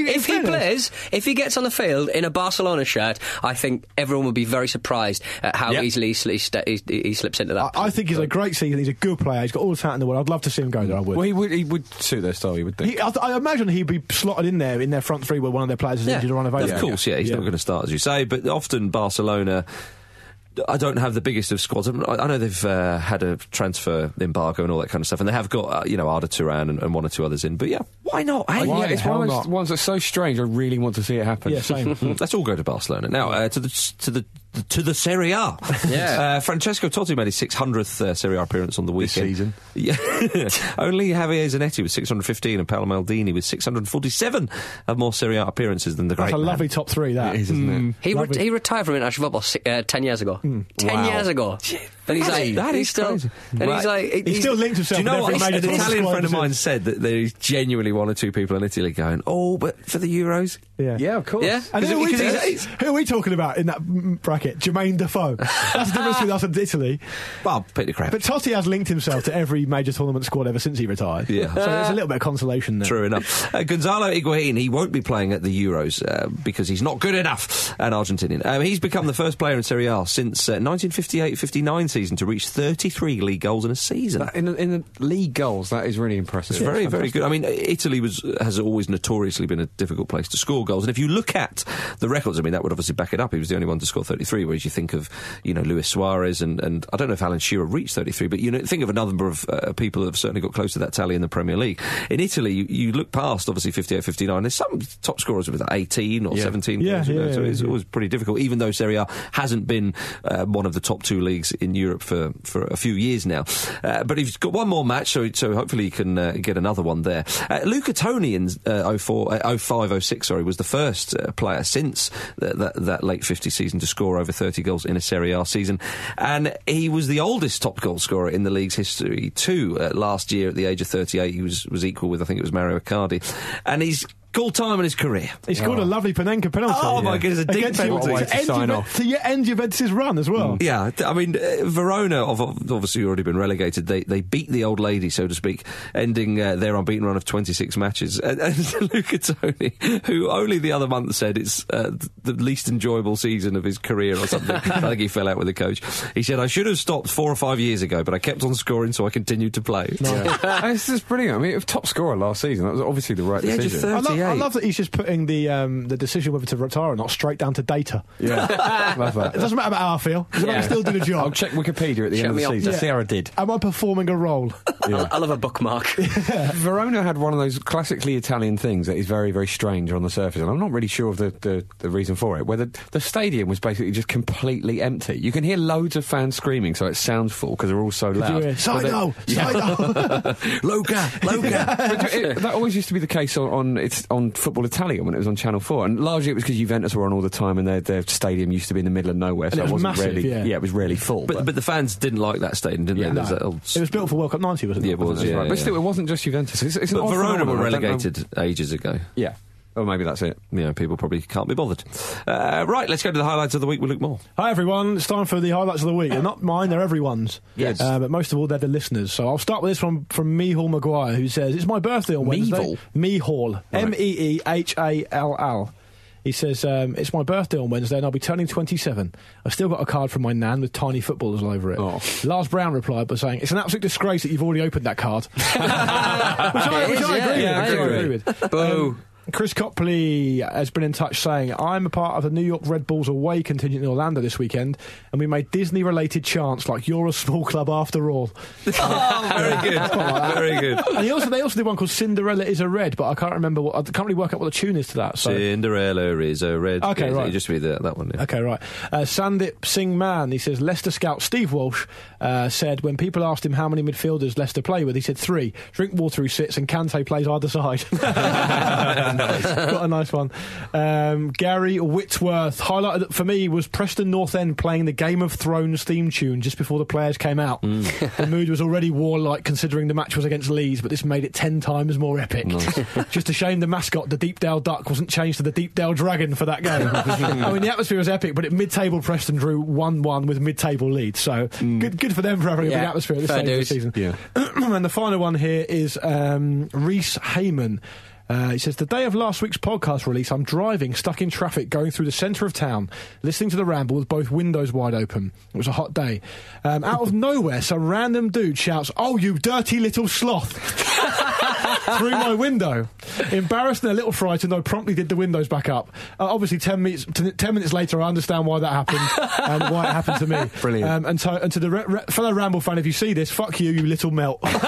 S10: he gets on the field in a Barcelona shirt, I think everyone will be very surprised at how easily he slips into that.
S8: I think he's a great season. He's a good player. He's got all the talent in the world. I'd love to see him go there. I would.
S11: Well, he would suit their style. You would think.
S8: I imagine he'd be slotted in their front three where one of their players is injured or unavailable.
S9: Of course, he's not going to start as you say, but often Barcelona, I don't have the biggest of squads. I know they've had a transfer embargo and all that kind of stuff, and they have got Arda Turan and one or two others in. But why not? Hey?
S11: It's one of those ones that's so strange. I really want to see it happen.
S8: Yeah, same.
S9: Let's all go to Barcelona now. To the Serie A.
S10: Yeah.
S9: Francesco Totti made his 600th Serie A appearance on the weekend.
S11: This season.
S9: Yeah. Only Javier Zanetti with 615 and Paolo Maldini with 647 have more Serie A appearances than the great
S8: That's a
S9: man.
S8: lovely top three, that.
S11: It is, isn't it?
S10: He retired from international football 10 years ago. 10 years ago. And he's like...
S9: That is
S10: still,
S9: crazy.
S10: And he's like...
S8: He still linked himself.
S9: Do you know what?
S8: An
S9: An Italian friend of mine said that there's genuinely one or two people in Italy going, but for the Euros?
S8: Yeah,
S11: of course.
S10: Yeah.
S8: And who are we talking about in that bracket? Jermaine Defoe. That's the difference between us and Italy.
S9: Well, Peter Crouch.
S8: But Totti has linked himself to every major tournament squad ever since he retired.
S9: Yeah.
S8: So there's a little bit of consolation there.
S9: True enough. Gonzalo Higuain, he won't be playing at the Euros because he's not good enough, an Argentinian. He's become the first player in Serie A since 1958-59 season to reach 33 league goals in a season.
S11: In the league goals, that is really impressive.
S9: It's very, very good. I mean, Italy has always notoriously been a difficult place to score goals. And if you look at the records, I mean, that would obviously back it up. He was the only one to score 33, whereas you think of, Luis Suarez and I don't know if Alan Shearer reached 33, but think of a number of people that have certainly got close to that tally in the Premier League. In Italy, you look past, obviously, 58-59. There's some top scorers with 18 or 17 goals. So it's always pretty difficult, even though Serie A hasn't been one of the top two leagues in Europe for a few years now. But he's got one more match, so hopefully he can get another one there. Luca Toni in 05-06 was the first player since that late 50s season to score over 30 goals in a Serie A season, and he was the oldest top goal scorer in the league's history too. Last year at the age of 38 he was equal with, I think it was Mario Icardi, and he's cool time in his career.
S8: He scored a lovely Panenka penalty.
S9: Oh my goodness, a dig penalty
S8: to end Juventus' run as well.
S9: Yeah, I mean, Verona have obviously already been relegated. They beat the old lady, so to speak, ending their unbeaten run of 26 matches. And Luca Toni, who only the other month said it's the least enjoyable season of his career or something. I think he fell out with the coach. He said, I should have stopped 4 or 5 years ago, but I kept on scoring, so I continued to play.
S11: This is brilliant. I mean, top scorer last season, that was obviously the right decision.
S9: Age of 30.
S8: I love that he's just putting the decision whether to retire or not straight down to data.
S11: Yeah, love that.
S8: It doesn't matter about how I feel, because I can still do the job.
S11: I'll check Wikipedia at the end of the season. See how I did.
S8: Am I performing a role?
S10: I love a bookmark.
S11: Verona had one of those classically Italian things that is very, very strange on the surface, and I'm not really sure of the reason for it, where the stadium was basically just completely empty. You can hear loads of fans screaming, so it sounds full because they're all so loud.
S8: Sido!
S9: Luca!
S11: That always used to be the case on Football Italian when it was on Channel 4, and largely it was because Juventus were on all the time and their stadium used to be in the middle of nowhere, so
S8: it wasn't
S11: massive,
S8: really
S11: it was really full.
S9: But the fans didn't like that stadium, didn't they?
S8: No. It was built for World Cup 90, wasn't it?
S9: Yeah, it was, yeah.
S11: But still, it wasn't just Juventus. It's
S9: but Verona were relegated ages ago.
S11: Yeah. Oh, maybe that's it.
S9: Yeah, people probably can't be bothered. Right, let's go to the highlights of the week with Luke Moore.
S8: Hi, everyone. It's time for the highlights of the week. They're not mine, they're everyone's.
S9: Yes.
S8: But most of all, they're the listeners. So I'll start with this from Mehal Maguire, who says, it's my birthday on Wednesday.
S11: Mehal?
S8: Mehal. Meehall. He says, it's my birthday on Wednesday and I'll be turning 27. I've still got a card from my nan with tiny footballers all over it.
S11: Oh.
S8: Lars Brown replied by saying, it's an absolute disgrace that you've already opened that card. which I agree with.
S10: Boo.
S8: Chris Copley has been in touch saying, I'm a part of the New York Red Bulls away contingent in Orlando this weekend, and we made Disney-related chants like, you're a small club after all.
S9: Very good. Very good.
S8: And they also did one called Cinderella is a Red, but I can't really work out what the tune is to that. So.
S9: Cinderella is a red.
S8: Okay, right.
S9: It just be that one. Yeah.
S8: Okay, right. Sandip Singh Man, he says, Leicester scout Steve Walsh said when people asked him how many midfielders Leicester play with, he said 3. Drinkwater who sits and Kante plays either side. Got a nice one. Gary Whitworth, highlighted for me was Preston North End playing the Game of Thrones theme tune just before the players came out. The mood was already warlike considering the match was against Leeds, but this made it 10 times more epic. Nice. Just a shame the mascot, the Deepdale Duck, wasn't changed to the Deepdale Dragon for that game. I mean, the atmosphere was epic, but mid-table Preston drew 1-1 with mid-table Leeds, so good for them for having a big atmosphere at this stage of the season.
S11: Yeah.
S8: And the final one here is Reece Heyman. He says, the day of last week's podcast release, I'm driving, stuck in traffic, going through the centre of town, listening to the Ramble with both windows wide open. It was a hot day. Out of nowhere, some random dude shouts, oh, you dirty little sloth, through my window. Embarrassed and a little frightened, I promptly did the windows back up. Obviously, 10 minutes later, I understand why that happened and why it happened to me.
S11: Brilliant.
S8: And to the fellow Ramble fan, if you see this, fuck you, you little melt. There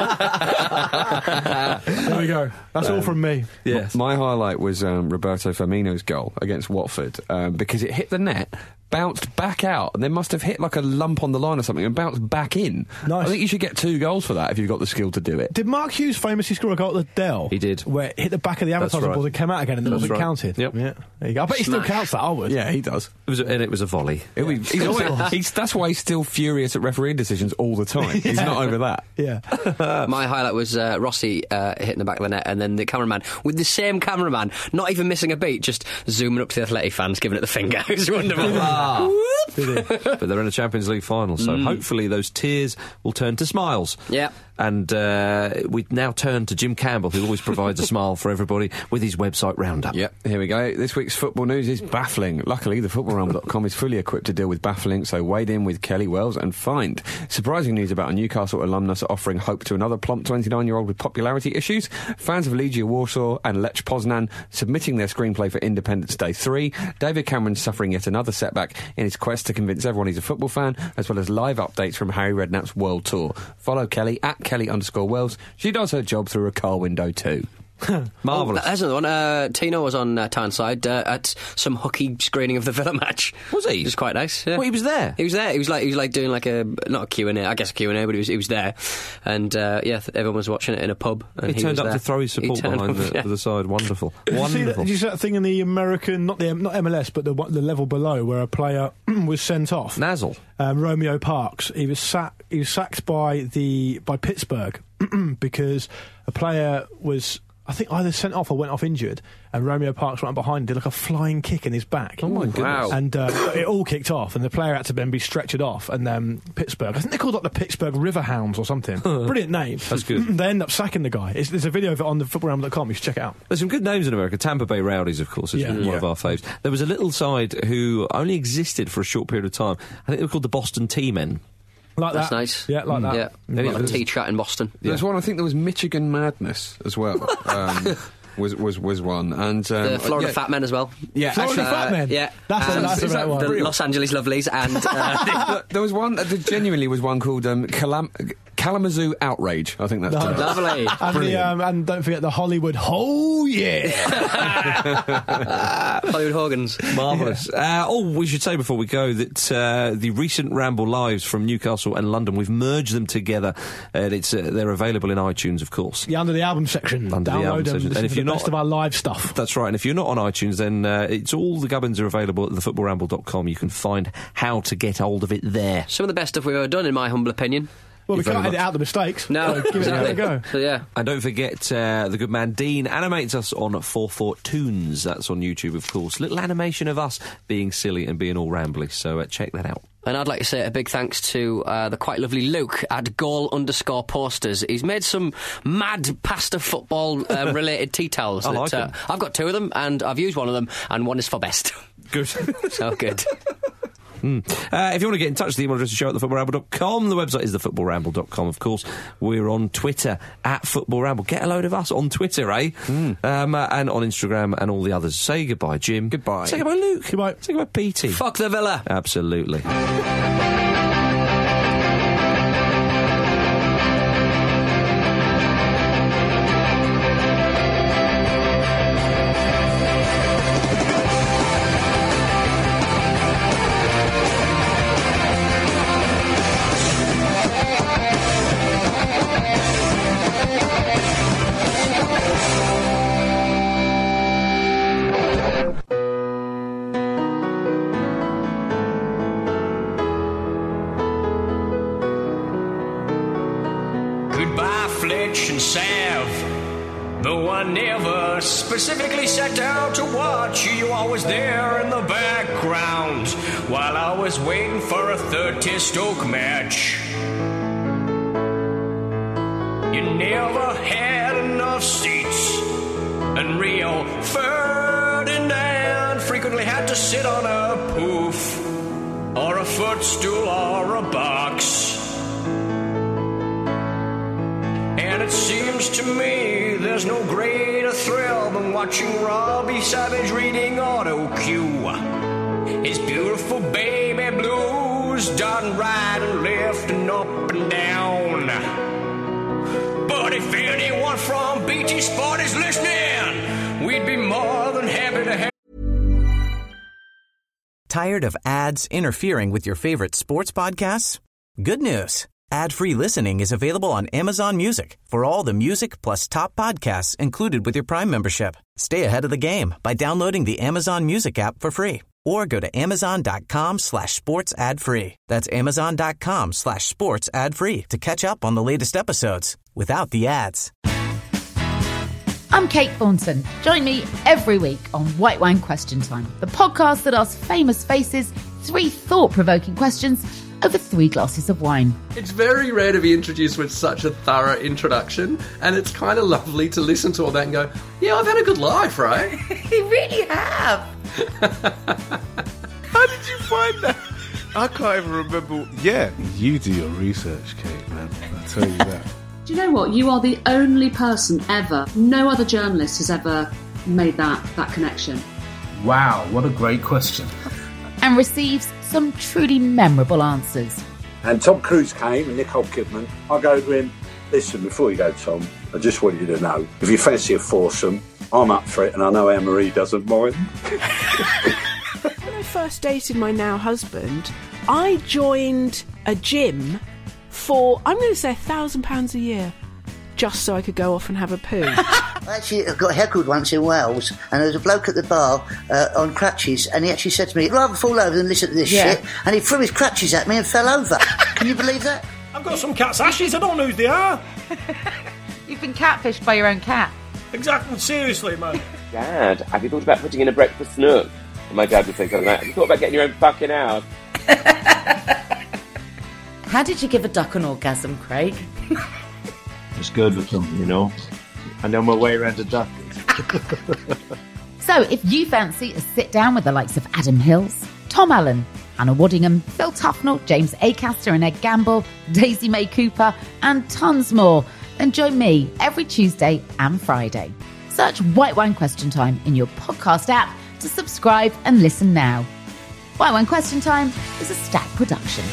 S8: we go. That's all from me.
S9: Yes.
S11: My highlight was Roberto Firmino's goal against Watford because it hit the net, bounced back out, and then must have hit like a lump on the line or something and bounced back in.
S8: Nice.
S11: I think you should get 2 goals for that if you've got the skill to do it.
S8: Did Mark Hughes famously score a goal at the Dell?
S9: He did.
S8: Where it hit the back of the advertising board and came out again and it wasn't counted.
S9: Yep.
S8: Yeah. There you go. I bet he still counts that, I would.
S11: Yeah, he does.
S9: It was a volley.
S11: That's why he's still furious at refereeing decisions all the time. He's not over that.
S8: Yeah.
S10: My highlight was Rossi hitting the back of the net, and then the cameraman, with the same cameraman, not even missing a beat, just zooming up to the Athletic fans, giving it the finger. It was wonderful.
S9: But they're in a Champions League final, so hopefully those tears will turn to smiles.
S10: Yeah.
S9: And we now turn to Jim Campbell, who always provides a smile for everybody with his website roundup.
S11: Yep, here we go. This week's football news is baffling. Luckily, thefootballramble.com is fully equipped to deal with baffling, so wade in with Kelly Wells and find. Surprising news about a Newcastle alumnus offering hope to another plump 29-year-old with popularity issues. Fans of Legia Warsaw and Lech Poznan submitting their screenplay for Independence Day 3. David Cameron suffering yet another setback in his quest to convince everyone he's a football fan, as well as live updates from Harry Redknapp's World Tour. Follow Kelly at Kelly_Wells. She does her job through a car window too.
S9: Marvellous.
S10: There's another one. Tino was on Tyneside at some hooky screening of the Villa match.
S9: Was he?
S10: It was quite nice. Yeah.
S9: Well, he was there.
S10: He was there. He was like doing like not a Q&A, I guess a Q&A, but he was there, and everyone was watching it in a pub. And
S9: he turned up to throw his support behind the side. Wonderful.
S8: Did you see that thing in the American, not MLS, but the level below, where a player was sent off?
S9: Nazzle.
S8: Romeo Parks. He was sacked by Pittsburgh because a player was, I think, either sent off or went off injured, and Romeo Parks went behind and did like a flying kick in his back.
S9: Oh my goodness.
S10: Wow.
S8: And it all kicked off, and the player had to then be stretchered off, and Pittsburgh, I think they called it the Pittsburgh Riverhounds or something. Brilliant name.
S9: That's good.
S8: They end up sacking the guy. There's a video of it on the footballramble.com. You should check it out.
S9: There's some good names in America. Tampa Bay Rowdies, of course, is one of our faves. There was a little side who only existed for a short period of time. I think they were called the Boston Tea-Men.
S8: Like
S10: That's
S8: that.
S10: nice.
S8: Yeah, like that.
S10: Yeah. Maybe like a tea chat in Boston.
S11: There's one, I think there was Michigan Madness as well. Was one, and
S10: the Florida Fat Men as well.
S11: Yeah,
S8: Florida Fat Men.
S10: Yeah,
S8: that's a one.
S10: The Los Angeles Lovelies, and
S11: there was one. There genuinely was one called Kalamazoo Outrage. I think that's
S10: lovely.
S8: And don't forget the Hollywood. Oh yeah,
S10: Hollywood Hoggans.
S9: Marvellous. We should say before we go that the recent Ramble Lives from Newcastle and London, we've merged them together, and they're available in iTunes, of course.
S8: Yeah, under the album section. Download them. And if you're not, best of our live stuff.
S9: That's right. And if you're not on iTunes, then it's all the gubbins are available at thefootballramble.com. You can find how to get hold of it there.
S10: Some of the best stuff we've ever done, in my humble opinion.
S8: Well, we can't edit out the mistakes.
S10: No,
S8: so give it a go.
S10: So, yeah.
S9: And don't forget, the good man Dean animates us on 44toons. That's on YouTube, of course. Little animation of us being silly and being all rambly. So check that out.
S10: And I'd like to say a big thanks to the quite lovely Luke at goal_posters. He's made some mad pasta football related tea towels.
S9: I like them.
S10: I've got 2 of them, and I've used one of them, and one is for best.
S9: Good.
S10: So good.
S9: If you want to get in touch, the email address is show@thefootballramble.com. The website is thefootballramble.com, of course. We're on Twitter @footballramble. Get a load of us on Twitter, eh? And on Instagram and all the others. Say goodbye, Jim.
S11: Goodbye.
S9: Say goodbye, Luke.
S8: Goodbye.
S9: Say goodbye, Petey.
S10: Fuck the Villa.
S9: Absolutely.
S14: Though I never specifically set out to watch you, always there in the background while I was waiting for a third tier Stoke match. You never had enough seats, and Rio Ferdinand frequently had to sit on a poof or a footstool or a box. And it seems to me there's no greater thrill than watching Robbie Savage reading auto cue. His beautiful baby blues darting right and left and up and down. But if anyone from BT Sport is listening, we'd be more than happy to have.
S7: Tired of ads interfering with your favorite sports podcasts? Good news. Ad-free listening is available on Amazon Music for all the music plus top podcasts included with your Prime membership. Stay ahead of the game by downloading the Amazon Music app for free or go to amazon.com/sports ad free. That's amazon.com/sports ad free to catch up on the latest episodes without the ads.
S15: I'm Kate Thornton. Join me every week on White Wine Question Time, the podcast that asks famous faces 3 thought-provoking questions over 3 glasses of wine.
S16: It's very rare to be introduced with such a thorough introduction, and it's kind of lovely to listen to all that and go, yeah, I've had a good life, right?
S15: You really have.
S17: How did you find that? I can't even remember. Yeah, you do your research, Kate, man. I'll tell you that.
S18: Do you know what? You are the only person ever, no other journalist has ever made that connection.
S19: Wow, what a great question.
S15: And receives some truly memorable answers.
S20: And Tom Cruise came and Nicole Kidman. I go to him, listen, before you go, Tom, I just want you to know, if you fancy a foursome, I'm up for it and I know Anne-Marie doesn't mind.
S21: When I first dated my now husband, I joined a gym for, I'm going to say £1,000 a year, just so I could go off and have a poo.
S22: Actually, I got heckled once in Wales, and there was a bloke at the bar on crutches, and he actually said to me, I'd rather fall over than listen to this shit, and he threw his crutches at me and fell over. Can you believe that?
S23: I've got some cat's ashes, I don't know who they are.
S15: You've been catfished by your own cat.
S23: Exactly, seriously, man.
S24: Dad, have you thought about putting in a breakfast nook? And my dad would say something like, have you thought about getting your own fucking house?
S15: How did you give a duck an orgasm, Craig?
S25: It's good with them, you know. I know my way around a duck.
S15: So, if you fancy a sit-down with the likes of Adam Hills, Tom Allen, Anna Waddingham, Phil Tufnell, James Acaster and Ed Gamble, Daisy May Cooper, and tons more, then join me every Tuesday and Friday. Search White Wine Question Time in your podcast app to subscribe and listen now. White Wine Question Time is a Stack production.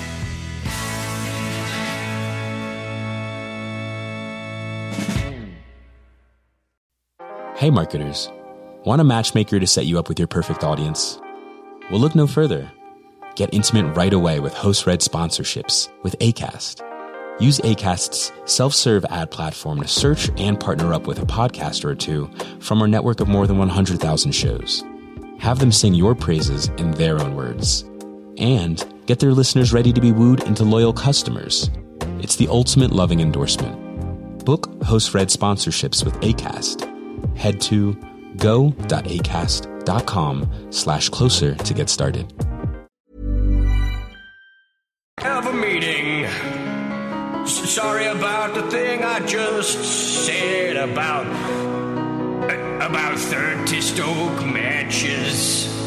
S26: Hey marketers, want a matchmaker to set you up with your perfect audience? Well, look no further. Get intimate right away with host-read sponsorships with Acast. Use Acast's self-serve ad platform to search and partner up with a podcaster or two from our network of more than 100,000 shows. Have them sing your praises in their own words. And get their listeners ready to be wooed into loyal customers. It's the ultimate loving endorsement. Book host-read sponsorships with Acast. Head to go.acast.com/closer to get started.
S14: sorry about the thing I just said about 30 Stoke matches.